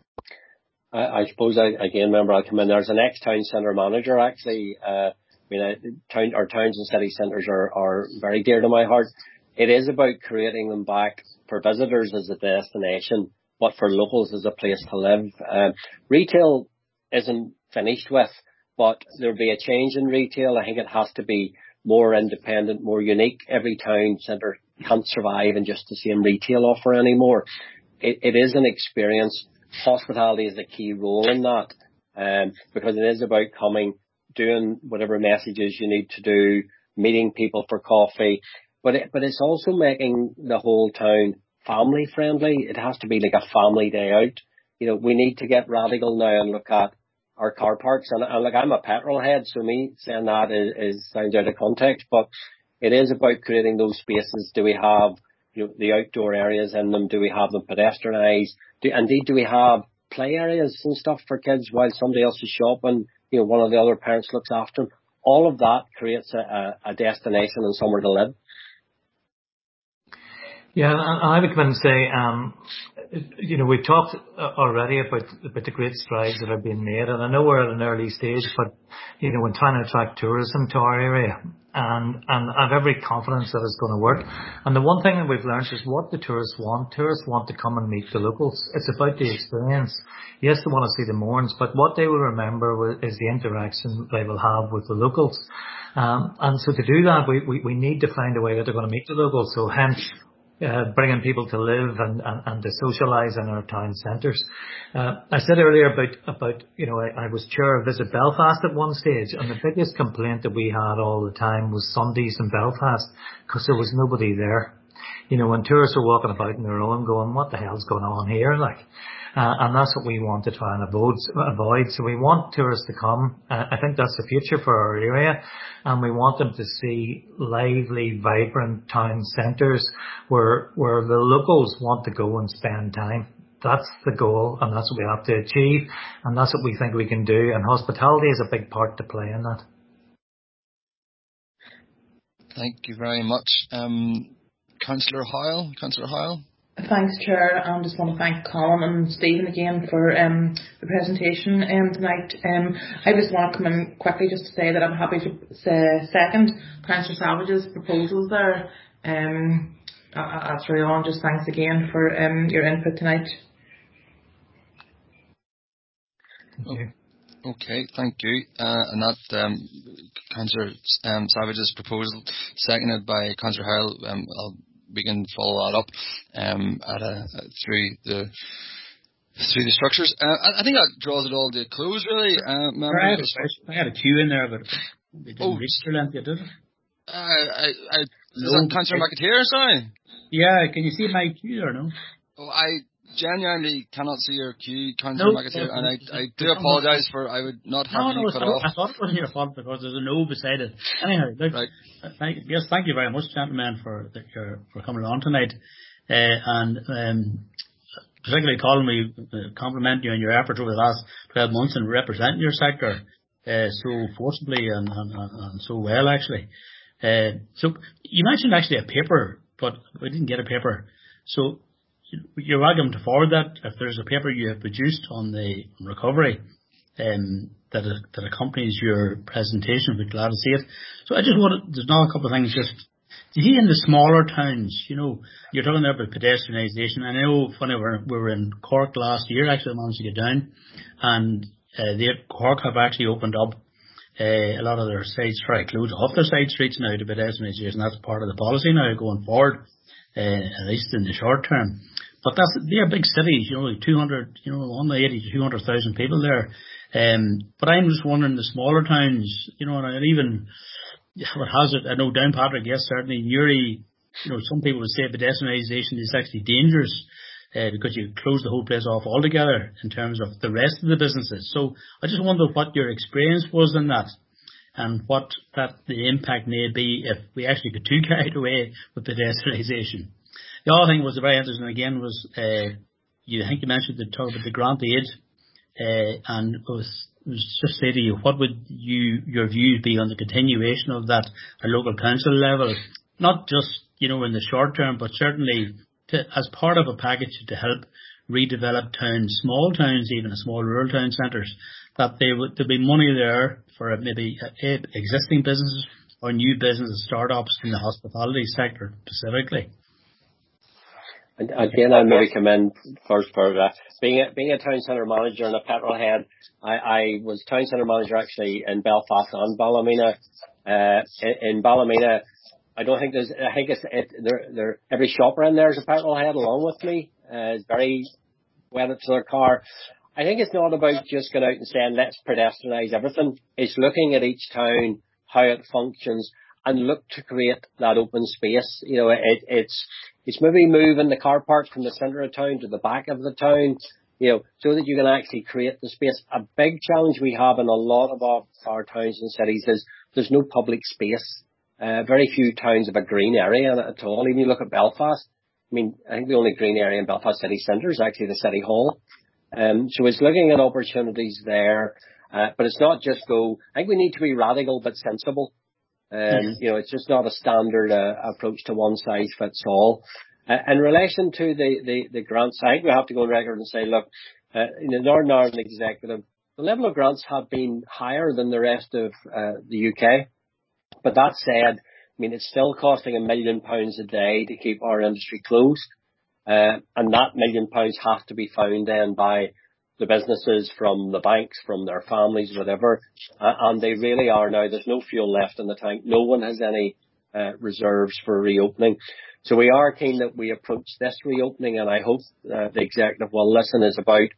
I, I suppose, I, again, remember, I'll come in. There's an ex-town centre manager, actually. Uh, I mean, uh, town, our towns and city centres are, are very dear to my heart. It is about creating them back for visitors as a destination, but for locals as a place to live. Uh, retail isn't finished with, but there'll be a change in retail. I think it has to be more independent, more unique. Every town centre can't survive in just the same retail offer anymore. It, it is an experience. Hospitality is a key role in that, um, because it is about coming, doing whatever messages you need to do, meeting people for coffee, but it, but it's also making the whole town family friendly. It has to be like a family day out. You know, we need to get radical now and look at our car parks, and, and like, I'm a petrol head, so me saying that is, is sounds out of context, but it is about creating those spaces. Do we have, you know, the outdoor areas in them? Do we have them pedestrianised? Do, indeed, do we have play areas and stuff for kids while somebody else is shopping? You know, one of the other parents looks after them. All of that creates a, a, a destination and somewhere to live. Yeah, and I would come in and say, um, you know, we've talked already about, about the great strides that have been made, and I know we're at an early stage, but, you know, we're trying to attract tourism to our area, and, and I have every confidence that it's going to work. And the one thing that we've learned is what the tourists want. Tourists want to come and meet the locals. It's about the experience. Yes, they want to see the Mournes, but what they will remember is the interaction they will have with the locals. Um, and so to do that, we, we, we need to find a way that they're going to meet the locals. So hence, Uh, bringing people to live and, and, and to socialise in our town centres. Uh, I said earlier about, about you know, I, I was chair of Visit Belfast at one stage, and the biggest complaint that we had all the time was Sundays in Belfast, because there was nobody there. You know, when tourists are walking about on their own going, what the hell's going on here? Like, uh, and that's what we want to try and avoid. avoid. So we want tourists to come. Uh, I think that's the future for our area. And we want them to see lively, vibrant town centres where, where the locals want to go and spend time. That's the goal, and that's what we have to achieve. And that's what we think we can do. And hospitality is a big part to play in that. Thank you very much. Um, Councillor Hoyle, Councillor Hoyle. Thanks, Chair. I just want to thank Colin and Stephen again for um, the presentation um, tonight. Um, I just want to come in quickly just to say that I'm happy to say second Councillor Savage's proposals there. Um, that's really all. Just thanks again for um, your input tonight. Okay. Okay, thank you. Uh, and that um, Councillor um, Savage's proposal, seconded by Councillor Howell, um, I'll, we can follow that up um, at a, uh, through the through the structures. Uh, I, I think that draws it all to a close, really. Uh, I, had a, I had a queue in there, but it didn't oh, reach your length yet, did it? Uh, I, I, no, is that Councillor McAteer, sorry? Yeah, can you see my queue or no? Oh, I genuinely cannot see your queue, Councillor no, McAteer, no, and I, I do no, apologise for I would not have no, you no, cut I, off. I thought it wasn't your fault because there's a no beside it. Anyhow, look, right. thank, yes, thank you very much, gentlemen, for for, for coming on tonight, uh, and um, particularly Colin, we compliment you on your efforts over the last twelve months in representing your sector uh, so forcibly and, and, and so well, actually. Uh, so you mentioned actually a paper, but we didn't get a paper. So you're welcome to forward that if there's a paper you have produced on the recovery um, that that accompanies your presentation. We'd be glad to see it. So I just wanted, there's now a couple of things just, you see in the smaller towns, you know, you're talking there about pedestrianisation. I know funny we were, we were in Cork last year, actually I managed to get down, and uh, the Cork have actually opened up Uh, a lot of their sides, try to close off their side streets now to pedestrianisation. That's part of the policy now going forward, uh, at least in the short term. But that's, they're big cities, you know, two hundred, you know, one eighty to two hundred thousand people there. Um, but I'm just wondering the smaller towns, you know, and even, what has it, I know Downpatrick, yes, certainly, Newry, you know, some people would say pedestrianisation is actually dangerous. Uh, because you close the whole place off altogether in terms of the rest of the businesses. So I just wonder what your experience was in that and what that the impact may be if we actually get too carried away with pedestrianisation. The other thing was very interesting again was, uh, you I think you mentioned the talk about the grant aid, uh, and it was, it was just say to you, what would you your views be on the continuation of that at local council level? Not just, you know, in the short term, but certainly to, as part of a package to help redevelop towns, small towns, even small rural town centres, that they would there be money there for maybe uh, existing businesses or new businesses, startups in the hospitality sector specifically. And again, I'll maybe come in first for uh, being a, being a town centre manager in a Petrolhead. I, I was town centre manager actually in Belfast and Ballymena. Uh, in, in Ballymena, I don't think there's, I think it's, it, there, there, every shopper in there is a Petrolhead along with me. Uh, it's very wedded to their car. I think it's not about just going out and saying, let's pedestrianise everything. It's looking at each town, how it functions, and look to create that open space. You know, it, it's, it's maybe moving the car park from the centre of town to the back of the town, you know, so that you can actually create the space. A big challenge we have in a lot of our, our towns and cities is there's no public space. Uh, very few towns have a green area in it at all. Even you look at Belfast, I mean, I think the only green area in Belfast city centre is actually the City Hall. Um, so it's looking at opportunities there, uh, but it's not just go, I think we need to be radical but sensible. Um, yes. You know, it's just not a standard uh, approach to one size fits all. Uh, in relation to the, the, the grants, I think we have to go on record and say, look, uh, in the Northern Ireland Executive, the level of grants have been higher than the rest of uh, the U K. But that said, I mean, it's still costing a million pounds a day to keep our industry closed. Uh, and that million pounds has to be found then by the businesses, from the banks, from their families, whatever. Uh, and they really are now, there's no fuel left in the tank. No one has any uh, reserves for reopening. So we are keen that we approach this reopening, and I hope uh, the executive will listen, is about,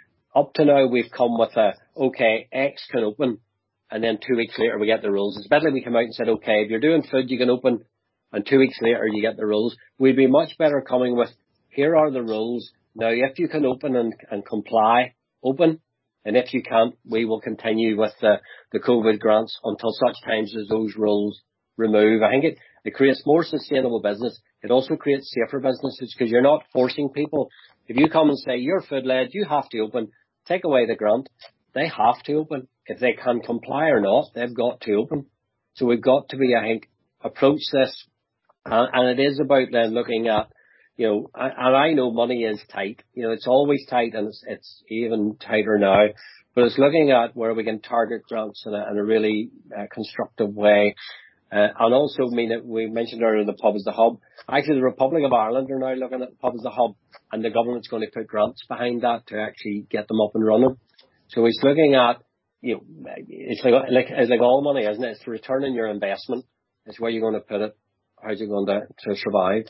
up to now we've come with a, okay, X can open. And then two weeks later we get the rules. It's better we come out and said, okay, if you're doing food, you can open. And two weeks later you get the rules. We'd be much better coming with, here are the rules. Now, if you can open and, and comply, open. And if you can't, we will continue with the, the COVID grants until such times as those rules remove. I think it, it creates more sustainable business. It also creates safer businesses because you're not forcing people. If you come and say, you're food-led, you have to open, take away the grant, they have to open. If they can comply or not, they've got to open. So we've got to be, I think, approach this. And, and it is about then looking at, you know, and I know money is tight. You know, it's always tight, and it's, it's even tighter now. But it's looking at where we can target grants in a, in a really uh, constructive way. Uh, and also, I mean, we mentioned earlier the pub as the hub. Actually, the Republic of Ireland are now looking at the pub as the hub, and the government's going to put grants behind that to actually get them up and running. So it's looking at, you know, it's like, like it's like all money, isn't it? It's returning your investment. It's where you're going to put it. How's it going to, to survive?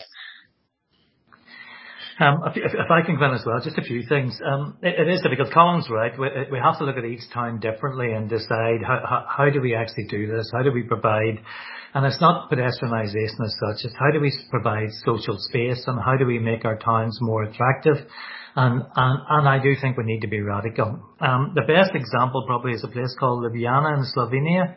Um, if, if I can go in as well, just a few things. Um, it, it is difficult. Colin's right. We, we have to look at each town differently and decide how, how, how do we actually do this? How do we provide, and it's not pedestrianisation as such, it's how do we provide social space and how do we make our towns more attractive? And, and, and I do think we need to be radical. Um, the best example probably is a place called Ljubljana in Slovenia.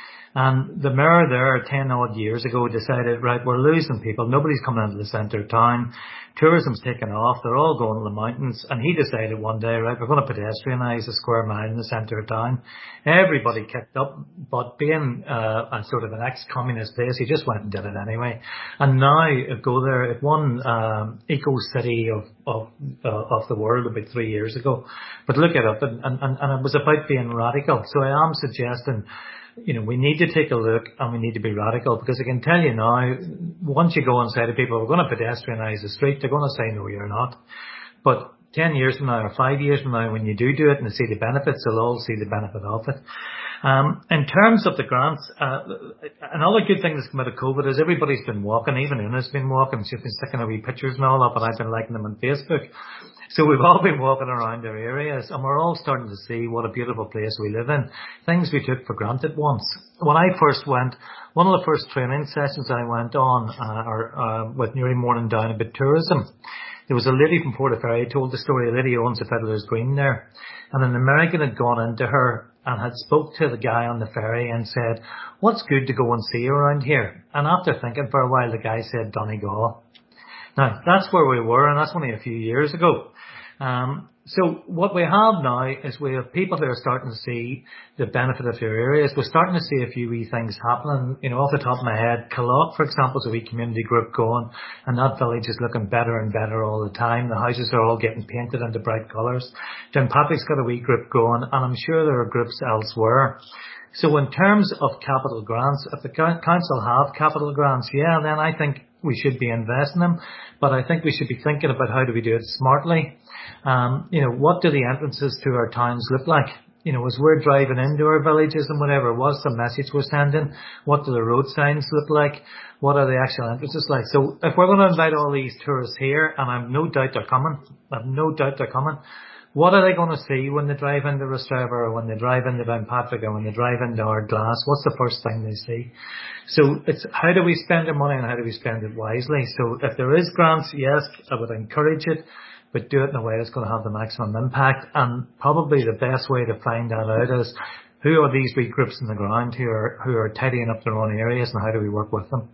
And the mayor there ten odd years ago decided, right, we're losing people. Nobody's coming into the centre of town. Tourism's taken off. They're all going to the mountains. And he decided one day, right, we're going to pedestrianise a square mile in the centre of town. Everybody kicked up, but being uh, a sort of an ex-communist place, he just went and did it anyway. And now uh, go there. It won um, Eco City of of uh, of the world about three years ago. But look it up, and, and and it was about being radical. So I am suggesting, you know, we need to take a look and we need to be radical, because I can tell you now, once you go and say to people, we're going to pedestrianise the street, they're going to say, no, you're not. But ten years from now or five years from now, when you do do it and they see the benefits, they'll all see the benefit of it. Um, in terms of the grants, uh, another good thing that's come out of COVID is everybody's been walking, even Una's been walking, she's been sticking her wee pictures and all up, and I've been liking them on Facebook. So we've all been walking around our areas and we're all starting to see what a beautiful place we live in. Things we took for granted once. When I first went, one of the first training sessions I went on uh, or, uh, with Newry Morning Down about tourism, there was a lady from Portaferry told the story. A lady who owns a Fiddler's Green there. And an American had gone into her and had spoke to the guy on the ferry and said, what's good to go and see around here? And after thinking for a while, the guy said Donegal. Now, that's where we were, and that's only a few years ago. Um, so what we have now is we have people who are starting to see the benefit of their areas. We're starting to see a few wee things happening. You know, off the top of my head, Killock, for example, is a wee community group going, and that village is looking better and better all the time. The houses are all getting painted into bright colours. Downpatrick's got a wee group going, and I'm sure there are groups elsewhere. So in terms of capital grants, if the council have capital grants, yeah, then I think we should be investing them. But I think we should be thinking about how do we do it smartly. Um, you know, what do the entrances to our towns look like? You know, as we're driving into our villages and whatever, what's the message we're sending? What do the road signs look like? What are the actual entrances like? So if we're going to invite all these tourists here, and I've no doubt they're coming, I've no doubt they're coming, what are they going to see when they drive into Rostrevor, or when they drive into Downpatrick, or when they drive into Ardglass? What's the first thing they see? So it's how do we spend our money and how do we spend it wisely? So if there is grants, yes, I would encourage it, but do it in a way that's going to have the maximum impact. And probably the best way to find that out is who are these wee groups on the ground who are who are tidying up their own areas, and how do we work with them?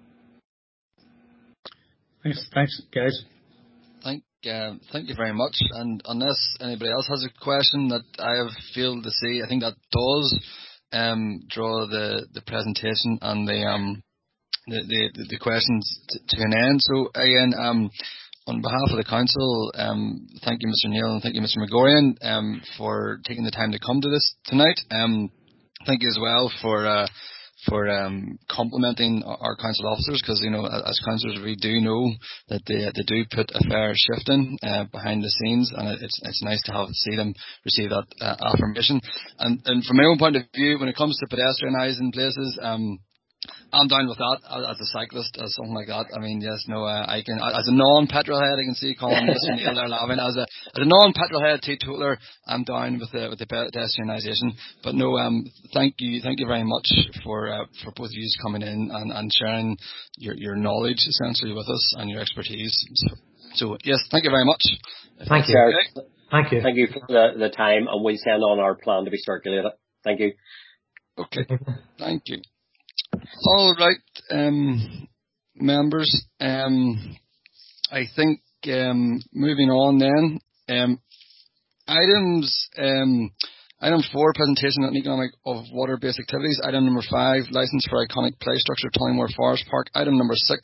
Thanks, thanks, guys. Thank, uh, thank you very much. And unless anybody else has a question that I have failed to see, I think that does um, draw the, the presentation and the um the the, the questions to, to an end. So again, um, on behalf of the council, um, thank you, Mister Neal, and thank you, Mister McGorian, um, for taking the time to come to this tonight. Um, thank you as well for. Uh, for um, complimenting our council officers, because, you know, as councillors we do know that they they do put a fair shift in uh, behind the scenes, and it's it's nice to have see them receive that uh, affirmation. And and from my own point of view, when it comes to pedestrianising places, um, I'm down with that as a cyclist, as something like that. I mean, yes, no, uh, I can, as a non-petrol head, I can see Colin, Mister Neal there laughing. As a, as a non-petrol head teetotaler, I'm down with the, with the pedestrianisation. But no, um, thank you, thank you very much for, uh, for both of you coming in and, and sharing your, your knowledge essentially with us and your expertise. So, so yes, thank you very much. Thank you. Okay. Thank you. Thank you for the, the time, and we'll send on our plan to be circulated. Thank you. Okay. Thank you. All right, um, members. Um, I think um, moving on then. Um, items. Um, item four: presentation on economic of water-based activities. Item number five: license for iconic play structure, Tollingmore Forest Park. Item number six: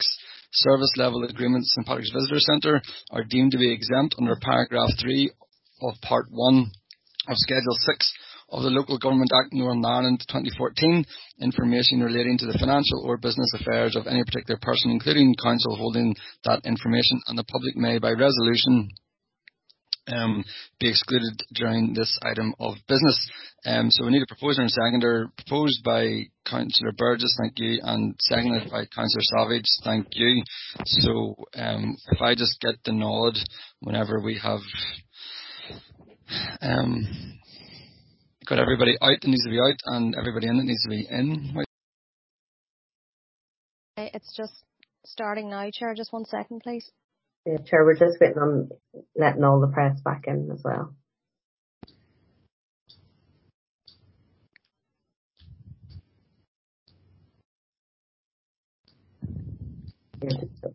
service level agreements in Patrick's Visitor Centre are deemed to be exempt under paragraph three of part one of Schedule six of the Local Government Act Northern Ireland twenty fourteen, information relating to the financial or business affairs of any particular person, including council, holding that information, and the public may, by resolution, um, be excluded during this item of business. Um, so we need a proposer and seconder. Proposed by Councillor Burgess, thank you, and seconded by Councillor Savage, thank you. So um, if I just get the nod whenever we have um, got everybody out that needs to be out and everybody in that needs to be in. It's just starting now, Chair. Just one second, please. Yeah, Chair, we're just waiting on letting all the press back in as well. Yeah.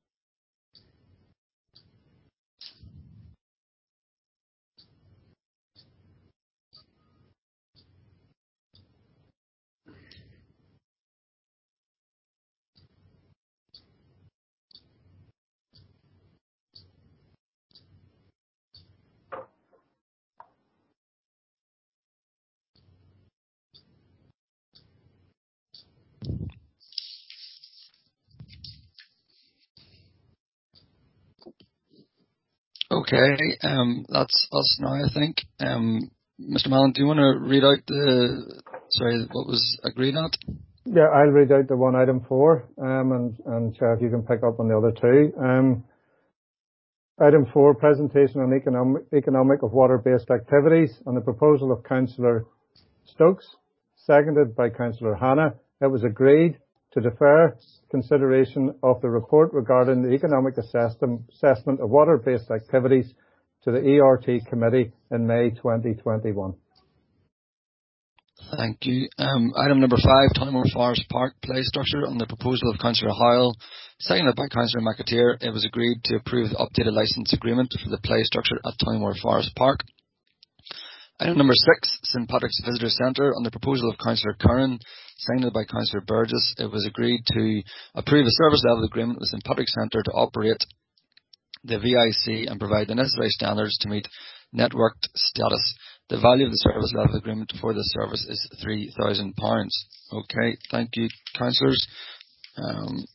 Okay, um, that's us now, I think. Um, Mister Mallon, do you want to read out the, sorry, what was agreed at? Yeah, I'll read out the one item four, um, and, and Chair, if you can pick up on the other two. Um, item four, presentation on economic, economic of water-based activities on the proposal of Councillor Stokes, seconded by Councillor Hanna. It was agreed to defer consideration of the report regarding the economic assessment, assessment of water-based activities to the E R T committee in May twenty twenty-one. Thank you. Um, item number five, Townymore Forest Park play structure on the proposal of Councillor Hoyle, seconded by Councillor McAteer. It was agreed to approve the updated licence agreement for the play structure at Townymore Forest Park. Item number six, Saint Patrick's Visitor Centre on the proposal of Councillor Curran, seconded by Councillor Burgess. It was agreed to approve a service level agreement with Saint Patrick's Centre to operate the V I C and provide the necessary standards to meet networked status. The value of the service level agreement for this service is three thousand pounds. Okay, thank you, councillors. Um,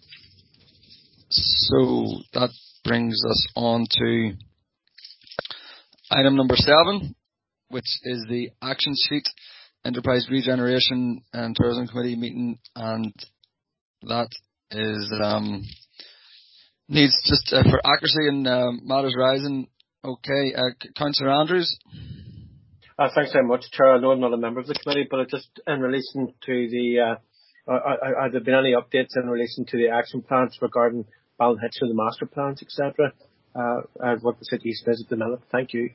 so that brings us on to item number seven, which is the action sheet, Enterprise Regeneration and Tourism Committee meeting, and that is um, needs just uh, for accuracy and um, matters rising. Okay, uh, Councillor Andrews. Uh, thanks very much, Chair. I know I'm not a member of the committee, but just in relation to the, uh, uh, have there been any updates in relation to the action plans regarding Ballinhitch and the master plans, et cetera? Uh, uh, what the situation is at the minute. Thank you.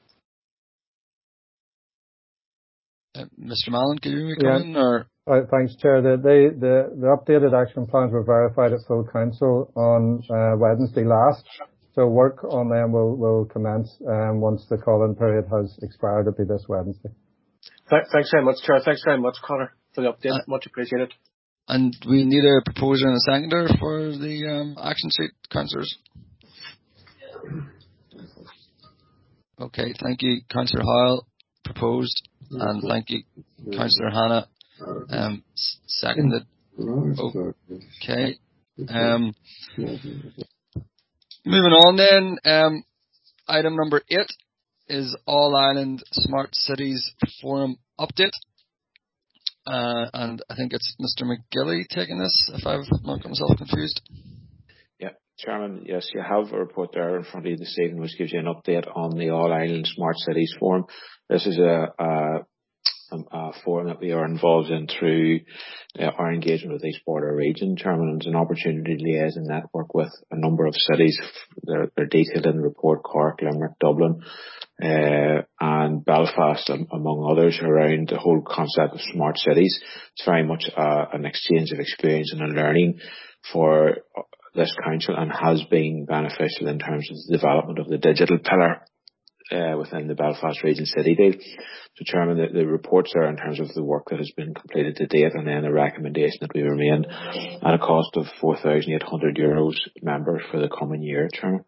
Uh, Mister Mallon, can you yeah. come in? Or? Uh, thanks, Chair. The, the, the, the updated action plans were verified at full council on uh, Wednesday last. So work on them will, will commence um, once the call-in period has expired. It'll be this Wednesday. Th- thanks very much, Chair. Thanks very much, Connor, for the update. Uh, Much appreciated. And we need a proposer and a seconder for the um, action sheet, councillors. Okay, thank you, Councillor Hoyle, proposed, and thank you, Councillor Hanna, um, seconded. Okay. Um, moving on then, um, item number eight is All Ireland Smart Cities Forum update. Uh, and I think it's Mister McGilly taking this, if I've not got myself confused. Yeah, Chairman, yes, you have a report there in front of you this evening which gives you an update on the All Ireland Smart Cities Forum. This is a, a, a forum that we are involved in through uh, our engagement with East Border Region, Chairman. It's an opportunity to liaise and network with a number of cities. They're, they're detailed in the report: Cork, Limerick, Dublin, Uh, and Belfast, um, among others, around the whole concept of smart cities. It's very much uh, an exchange of experience and a learning for this council, and has been beneficial in terms of the development of the digital pillar uh, within the Belfast Region City deal. So, Chairman, the, the reports are in terms of the work that has been completed to date, and then a recommendation that we remain at a cost of four thousand eight hundred euros members for the coming year, Chairman.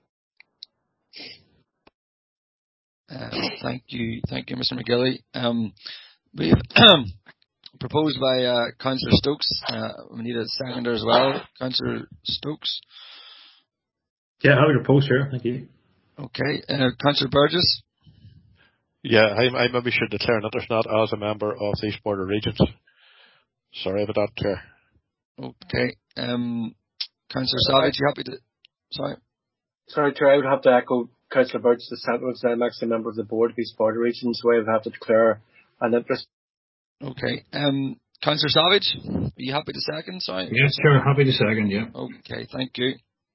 Uh, thank you, thank you, Mister McGilly. Um, we've proposed by uh, Councillor Stokes. Uh, we need a seconder as well. Councillor Stokes. Yeah, happy to propose here. Thank you. Okay. Uh, Councillor Burgess. Yeah, I, I maybe should declare an interest not as a member of the East Border Regions. Sorry about that, Chair. Okay. Um, Councillor Savage, you happy to? Sorry. Sorry, Chair. I would have to echo Councillor Burgess' sentiments. I'm actually a member of the board of East Border Region, so I would have to declare an interest. Okay. Um, Councillor Savage, are you happy to second? Sorry. Yes, Chair. Happy to second. Yeah. Okay. Thank you.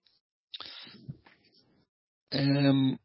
Um,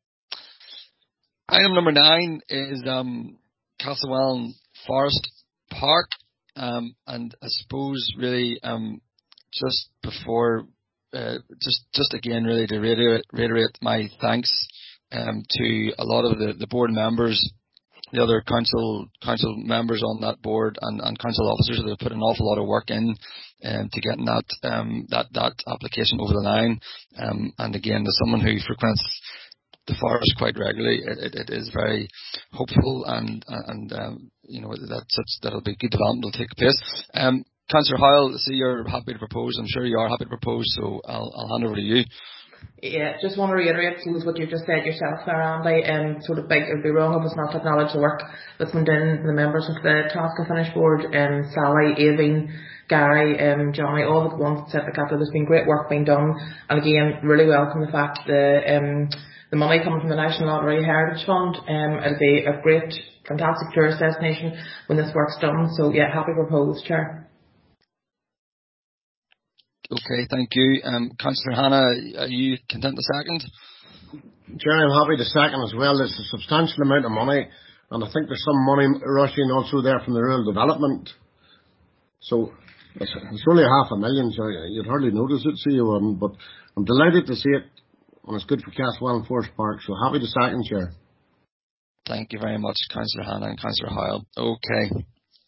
item number nine is um, Castlewellan Forest Park, um, and I suppose really um, just before, uh, just just again really to reiterate, reiterate my thanks um, to a lot of the, the board members, the other council council members on that board, and, and council officers that have put an awful lot of work in um, to getting that um, that that application over the line. Um, and again, as someone who frequents the forest quite regularly, it, it, it is very hopeful, and and um, you know that such that'll be good development will take place. Um, Councillor Hoyle, I see you're happy to propose. I'm sure you are happy to propose, so I'll, I'll hand over to you. Yeah, just want to reiterate what you've just said yourself there, Andy, and um, sort of big, it'd be wrong of us not to acknowledge the work that's been done, the members of the Task and Finish Board, um, Sally, Avine, Gary, um, Johnny, all the ones that set the capital. There's been great work being done, and again, really welcome the fact the um, the money coming from the National Lottery Heritage Fund. Um, it'll be a great, fantastic tourist destination when this work's done. So yeah, happy proposed, Chair. Okay, thank you. Um, Councillor Hannah, are you content to second? Chair, I'm happy to second as well. It's a substantial amount of money, and I think there's some money rushing also there from the rural development. So it's, it's only half a million, so you'd hardly notice it, see you, um, but I'm delighted to see it, and it's good for Castlewellan Forest Park. So happy to second, Chair. Thank you very much, Councillor Hannah and Councillor Hoyle. Okay.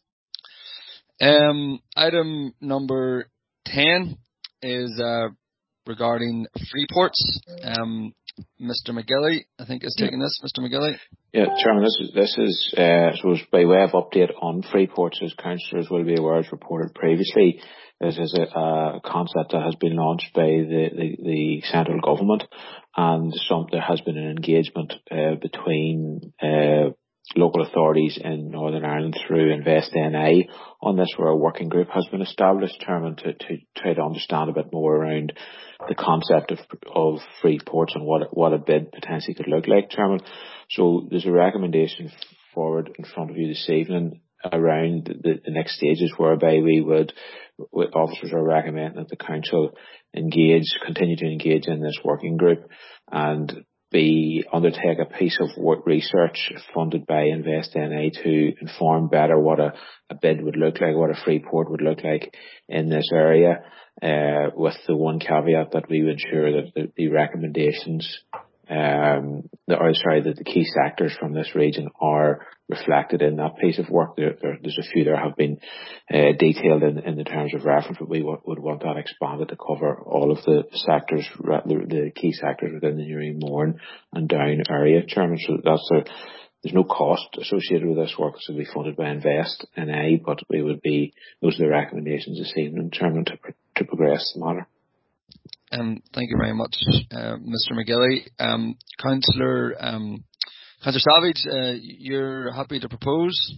Um, item number ten is uh, regarding free ports. Um, Mister McGilly, I think, is taking this. Mister McGilly. Yeah, Chairman, this is, this is uh, I suppose by way of update on free ports, as councillors will be aware, as reported previously, this is a, a concept that has been launched by the, the, the central government, and some, there has been an engagement uh, between uh, local authorities in Northern Ireland through Invest N I on this, where a working group has been established, Chairman, to, to try to understand a bit more around the concept of of free ports and what what a bid potentially could look like, Chairman. So there's a recommendation forward in front of you this evening around the, the next stages, whereby we would, officers are recommending that the council engage, continue to engage in this working group, and be undertake a piece of work research funded by Invest N I to inform better what a, a bid would look like, what a free port would look like in this area, uh, with the one caveat that we would ensure that the, the recommendations, um, the, or sorry, that the key sectors from this region are reflected in that piece of work. There, there, there's a few there have been uh, detailed in, in the terms of reference, but we w- would want that expanded to cover all of the sectors, the, the key sectors within the Newry, Mourne and Down area, Chairman. So that's a, there's no cost associated with this work. This will be funded by Invest N I, but we would be, those are the recommendations this evening, Chairman, to, to progress the matter. Um, thank you very much, uh, Mister McGilly. Um, Councillor, um, Councillor Savage, uh, you're happy to propose?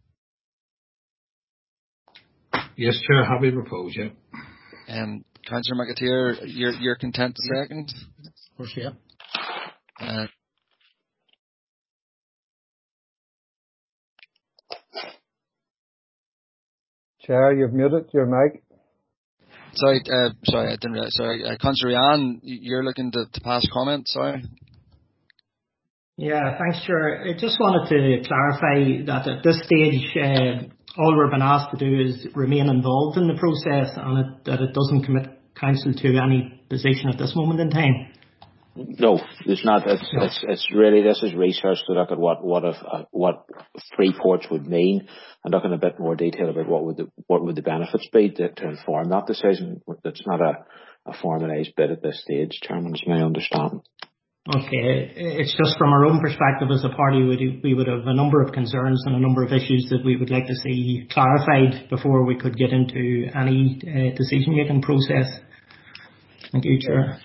Yes, Chair, happy to propose, yeah. Um, Councillor McAteer, you're, you're content to second? Of course, yeah. Uh, Chair, you've muted your mic. Sorry, uh, sorry, I didn't realize. Sorry, uh, Councillor Ryan, you're looking to, to pass comment. Sorry. Yeah, thanks, Chair. I just wanted to clarify that at this stage, uh, all we're being asked to do is remain involved in the process, and it, that it doesn't commit council to any position at this moment in time. No, there's not. It's, no. it's, it's really, this is research to look at what, what if, uh, what free ports would mean, and look in a bit more detail about what would the, what would the benefits be to, to inform that decision. It's not a, a formalised bid at this stage, Chairman, is my understanding. Okay, it's just from our own perspective as a party, we, we would have a number of concerns and a number of issues that we would like to see clarified before we could get into any uh, decision-making process. Thank you, Chair.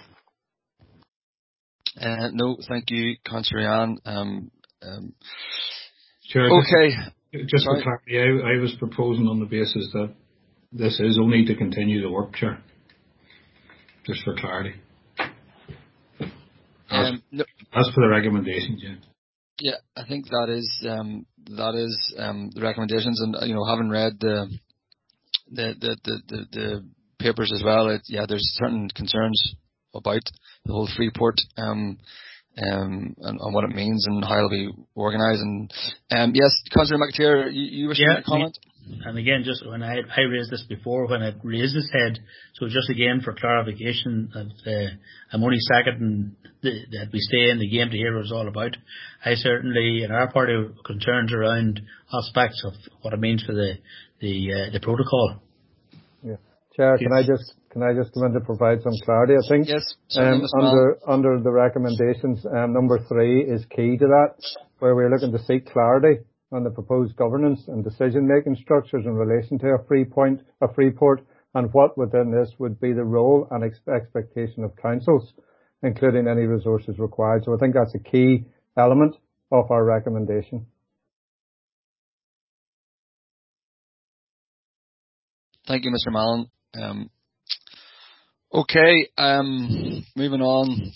Uh, no, thank you, Councillor Ryan. Um, um, Chair, okay. Just, just for clarity, I, I was proposing on the basis that this is only to continue the work, Chair. Just for clarity. As, um, no, as for the recommendations, yeah. Yeah, I think that is um, that is um, the recommendations, and you know, having read the the the the, the, the papers as well, it, yeah, there's certain concerns about the whole Freeport um, um, and, and what it means and how it'll be organised. And um, yes, Councillor McAteer, you, you were yeah, saying a comment. And again, just when I I raised this before, when it raised its head, so just again for clarification, that uh, I'm only seconding the, that we stay in the game to hear what it's all about. I certainly, in our party, are concerns around aspects of what it means for the the uh, the protocol. Yeah, Chair, can I just can I just come in to provide some clarity? I think yes, um, under under the recommendations, um, number three is key to that, where we're looking to seek clarity on the proposed governance and decision-making structures in relation to a free point, a free port, and what within this would be the role and ex- expectation of councils, including any resources required. So I think that's a key element of our recommendation. Thank you, Mister Mallon. Um, okay, um, moving on.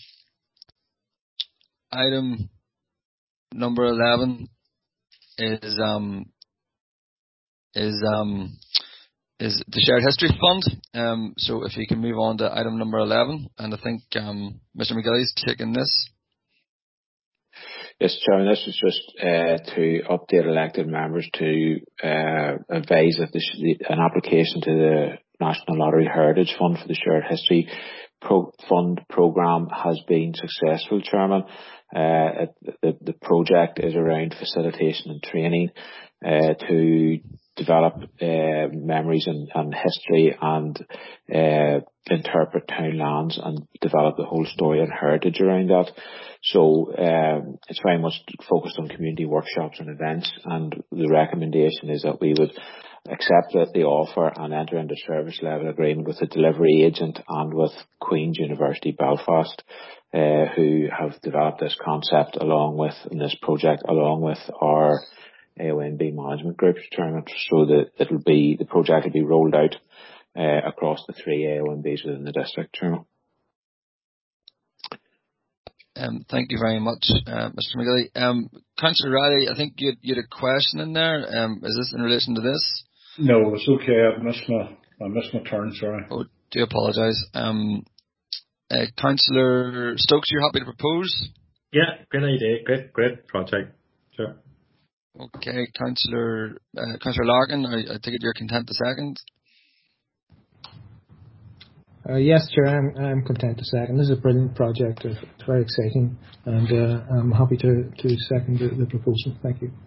Item number eleven. Is um is um is the Shared History Fund. Um, so if you can move on to item number eleven, and I think um Mister McGilly's taking this. Yes, Chairman. This is just uh, to update elected members to uh, advise that this, an application to the National Lottery Heritage Fund for the Shared History Pro- Fund programme has been successful, Chairman. Uh, the, the project is around facilitation and training uh, to develop uh, memories and, and history and uh, interpret town lands and develop the whole story and heritage around that. So um, it's very much focused on community workshops and events, and the recommendation is that we would accept the, the offer and enter into service level agreement with the delivery agent and with Queen's University Belfast, uh, who have developed this concept along with, in this project, along with our A O N B management groups, Chairman, so that it'll be, the project will be rolled out uh, across the three A O N Bs within the district, Chairman. Um, thank you very much, uh, Mister McGilly. Um, Councillor Riley, I think you had, you had a question in there. Um, is this in relation to this? No, it's okay. I missed my, I missed my turn, sorry. Oh, do apologise. Um, uh, Councillor Stokes, you're happy to propose? Yeah, great idea. Great, great project. Sure. Okay, Councillor, uh, Councillor Larkin, I, I take it you're content to second? Uh, yes, Chair, I'm, I'm content to second. This is a brilliant project. It's very exciting, and uh, I'm happy to, to second the, the proposal. Thank you.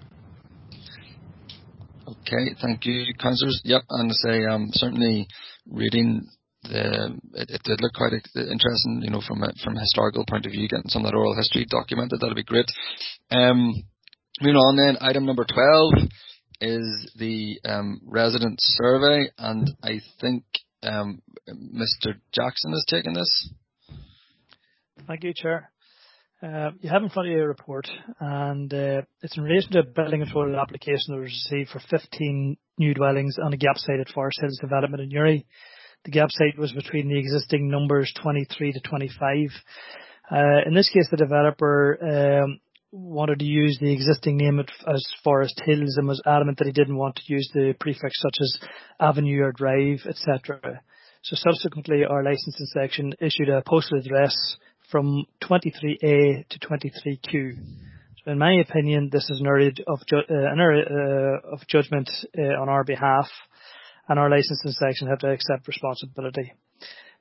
Okay, thank you, Councillors. Yep, and to say, um, certainly reading the, it, it did look quite interesting, you know, from a, from a historical point of view, getting some of that oral history documented. That'll be great. Um, moving on then, item number twelve is the um, resident survey, and I think um, Mister Jackson has taken this. Thank you, Chair. Uh, you have in front of you a report, and uh, it's in relation to a building control application that was received for fifteen new dwellings on a gap site at Forest Hills Development in Uri. The gap site was between the existing numbers twenty-three to twenty-five. Uh, in this case, the developer um, wanted to use the existing name as Forest Hills and was adamant that he didn't want to use the prefix such as Avenue or Drive, et cetera. So subsequently, our licensing section issued a postal address from twenty-three A to twenty-three Q. So in my opinion, this is an area of, ju- uh, an area, uh, of judgment uh, on our behalf, and our licensing section have to accept responsibility.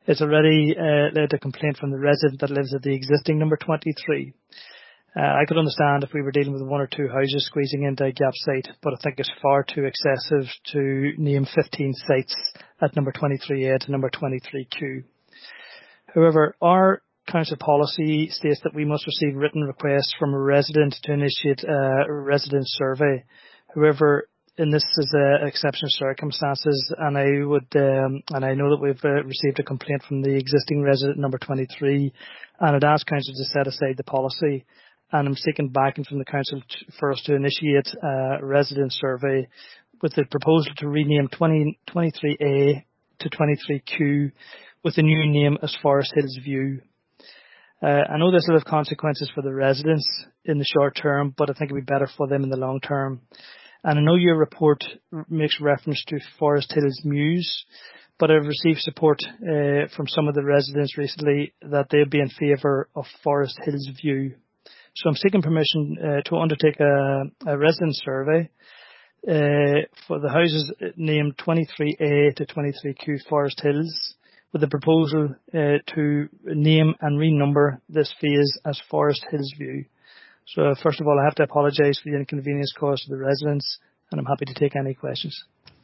It's already uh, led to a complaint from the resident that lives at the existing number twenty-three. Uh, I could understand if we were dealing with one or two houses squeezing into a gap site, but I think it's far too excessive to name fifteen sites at number twenty-three A to number twenty-three Q. However, our council policy states that we must receive written requests from a resident to initiate a resident survey. However, in this is uh, exceptional circumstances, and I would, um, and I know that we've uh, received a complaint from the existing resident number twenty-three, and I'd ask council to set aside the policy, and I'm seeking backing from the council t- for us to initiate a resident survey with the proposal to rename twenty, twenty-three A to twenty-three Q with a new name as Forest Hills View. Uh, I know this will have consequences for the residents in the short term, but I think it would be better for them in the long term. And I know your report makes reference to Forest Hills Mews, but I've received support uh, from some of the residents recently that they'd be in favour of Forest Hills View. So I'm seeking permission uh, to undertake a, a resident survey uh, for the houses named twenty-three A to twenty-three Q Forest Hills, with the proposal uh, to name and renumber this phase as Forest Hills View. So first of all, I have to apologise for the inconvenience caused to the residents, and I'm happy to take any questions.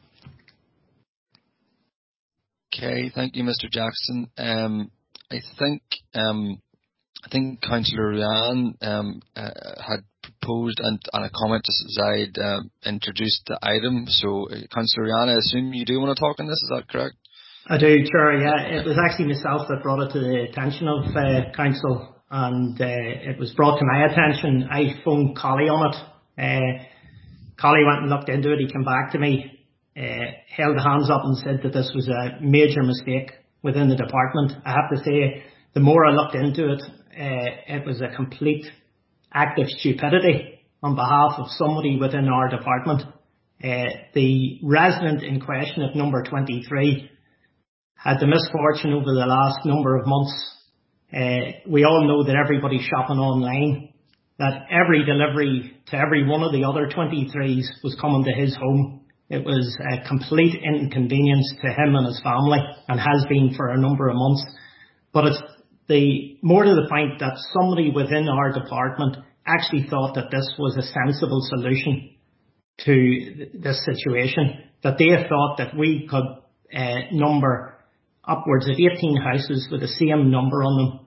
Okay, thank you, Mister Jackson. Um, I think um, I think Councillor Ryan um, uh, had proposed and, and a comment just as I'd um, introduced the item. So, uh, Councillor Ryan, I assume you do want to talk on this. Is that correct? I do, Chair. Yeah, it was actually myself that brought it to the attention of uh, Council. And uh, it was brought to my attention. I phoned Collie on it. Uh, Collie went and looked into it. He came back to me, uh, held hands up and said that this was a major mistake within the department. I have to say, the more I looked into it, uh, it was a complete act of stupidity on behalf of somebody within our department. Uh, the resident in question at number twenty-three had the misfortune over the last number of months. Uh, we all know that everybody's shopping online, that every delivery to every one of the other twenty-threes was coming to his home. It was a complete inconvenience to him and his family, and has been for a number of months. But it's the more to the point that somebody within our department actually thought that this was a sensible solution to this situation, that they thought that we could uh, number upwards of eighteen houses with the same number on them,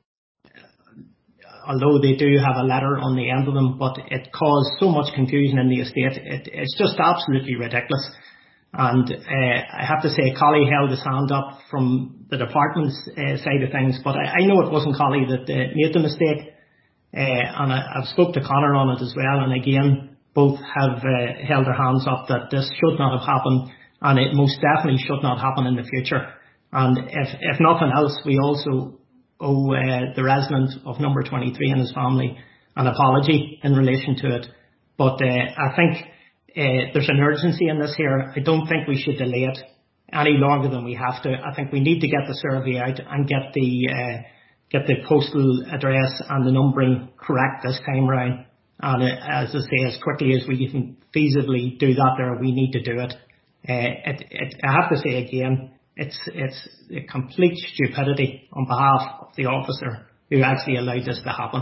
although they do have a letter on the end of them, but it caused so much confusion in the estate. It, it's just absolutely ridiculous. And uh, I have to say, Collie held his hand up from the department's uh, side of things, but I, I know it wasn't Collie that uh, made the mistake. Uh, and I, I've spoke to Connor on it as well, and again, both have uh, held their hands up that this should not have happened, and it most definitely should not happen in the future. And if, if nothing else, we also owe uh, the resident of number twenty-three and his family an apology in relation to it. But uh, I think uh, there's an urgency in this here. I don't think we should delay it any longer than we have to. I think we need to get the survey out and get the uh, get the postal address and the numbering correct this time round. And uh, as I say, as quickly as we can feasibly do that there, we need to do it. Uh, it, it I have to say again, It's it's a complete stupidity on behalf of the officer who actually allowed this to happen.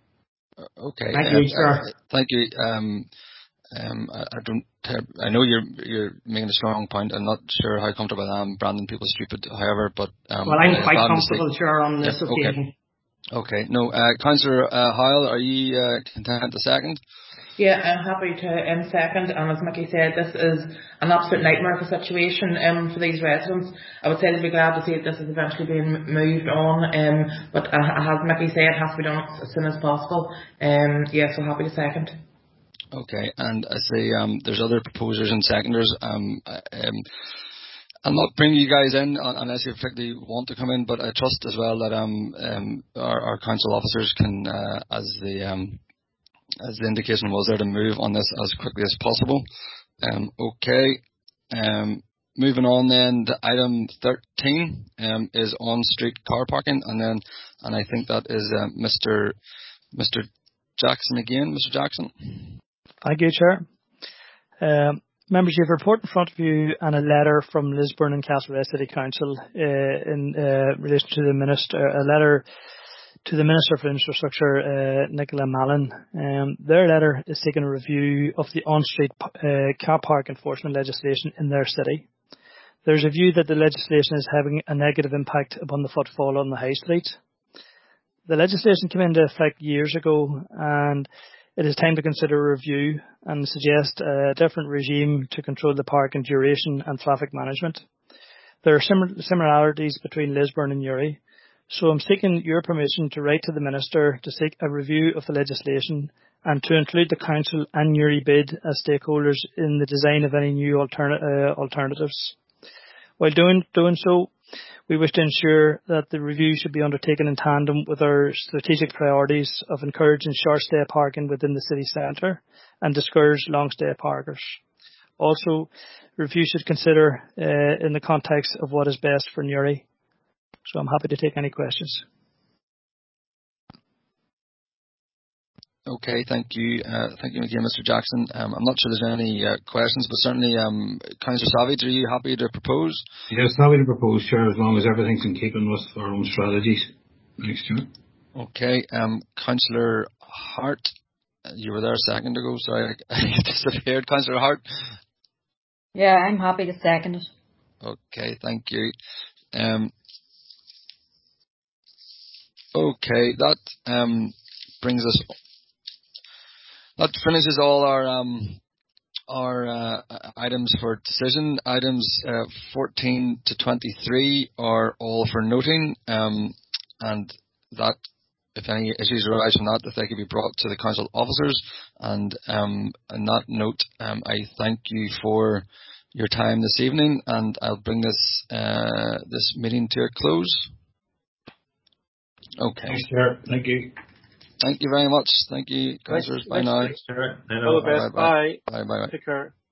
Okay. Thank uh, you, sir. Uh, thank you. Um, um, I, I don't. I know you're you're making a strong point. I'm not sure how comfortable I am branding people stupid. However, but um, well, I'm quite uh, comfortable, sure, on this yeah, occasion. Okay. Okay. No, uh, Councillor uh, Hoyle, are you uh, content to second? Yeah, I'm happy to um, second, and as Mickey said, this is an absolute nightmare of a situation um, for these residents. I would say they'd be glad to see that this is eventually being moved on, um, but uh, as Mickey said, it has to be done as soon as possible. Um, yeah, so happy to second. Okay, and I say um, there's other proposers and seconders. Um, um, I'll not bring you guys in unless you particularly want to come in, but I trust as well that um, um, our, our council officers can, uh, as the um, as the indication was there, to move on this as quickly as possible. Um, okay. Um, moving on then to item thirteen um, is on-street car parking, and then and I think that is uh, Mister Mister Jackson again. Mister Jackson. Thank you, Chair. Um, Members, you have a report in front of you and a letter from Lisburn and Castlereagh City Council uh, in uh, relation to the minister, a letter to the Minister for Infrastructure, uh, Nicola Mallon. Um, their letter is seeking a review of the on-street uh, car park enforcement legislation in their city. There's a view that the legislation is having a negative impact upon the footfall on the high street. The legislation came into effect years ago, and it is time to consider a review and suggest a different regime to control the park and duration and traffic management. There are sim- similarities between Lisburn and Newry, so I'm seeking your permission to write to the Minister to seek a review of the legislation and to include the Council and Newry bid as stakeholders in the design of any new alterna- uh, alternatives. While doing, doing so, we wish to ensure that the review should be undertaken in tandem with our strategic priorities of encouraging short-stay parking within the city centre and discourage long-stay parkers. Also, review should consider uh, in the context of what is best for Newry. So I'm happy to take any questions. Okay, thank you. Uh, thank you again, Mister Jackson. Um, I'm not sure there's any uh, questions, but certainly, um, Councillor Savage, are you happy to propose? Yes, happy to propose, Chair, as long as everything's in keeping with our own strategies. Thanks, Chair. Okay, um, Councillor Hart, you were there a second ago, sorry, I disappeared. Councillor Hart? Yeah, I'm happy to second it. Okay, thank you. Um, okay, that um, brings us... That finishes all our um, our uh, items for decision. Items uh, fourteen to twenty-three are all for noting, um, and that if any issues arise from that, that they can be brought to the council officers. And um, on that note, um, I thank you for your time this evening, and I'll bring this uh, this meeting to a close. Okay. Thanks, Chair. Thank you. Thank you very much. Thank you, councillors. Bye now. All the best. Bye. Bye. Bye. Bye. Take care.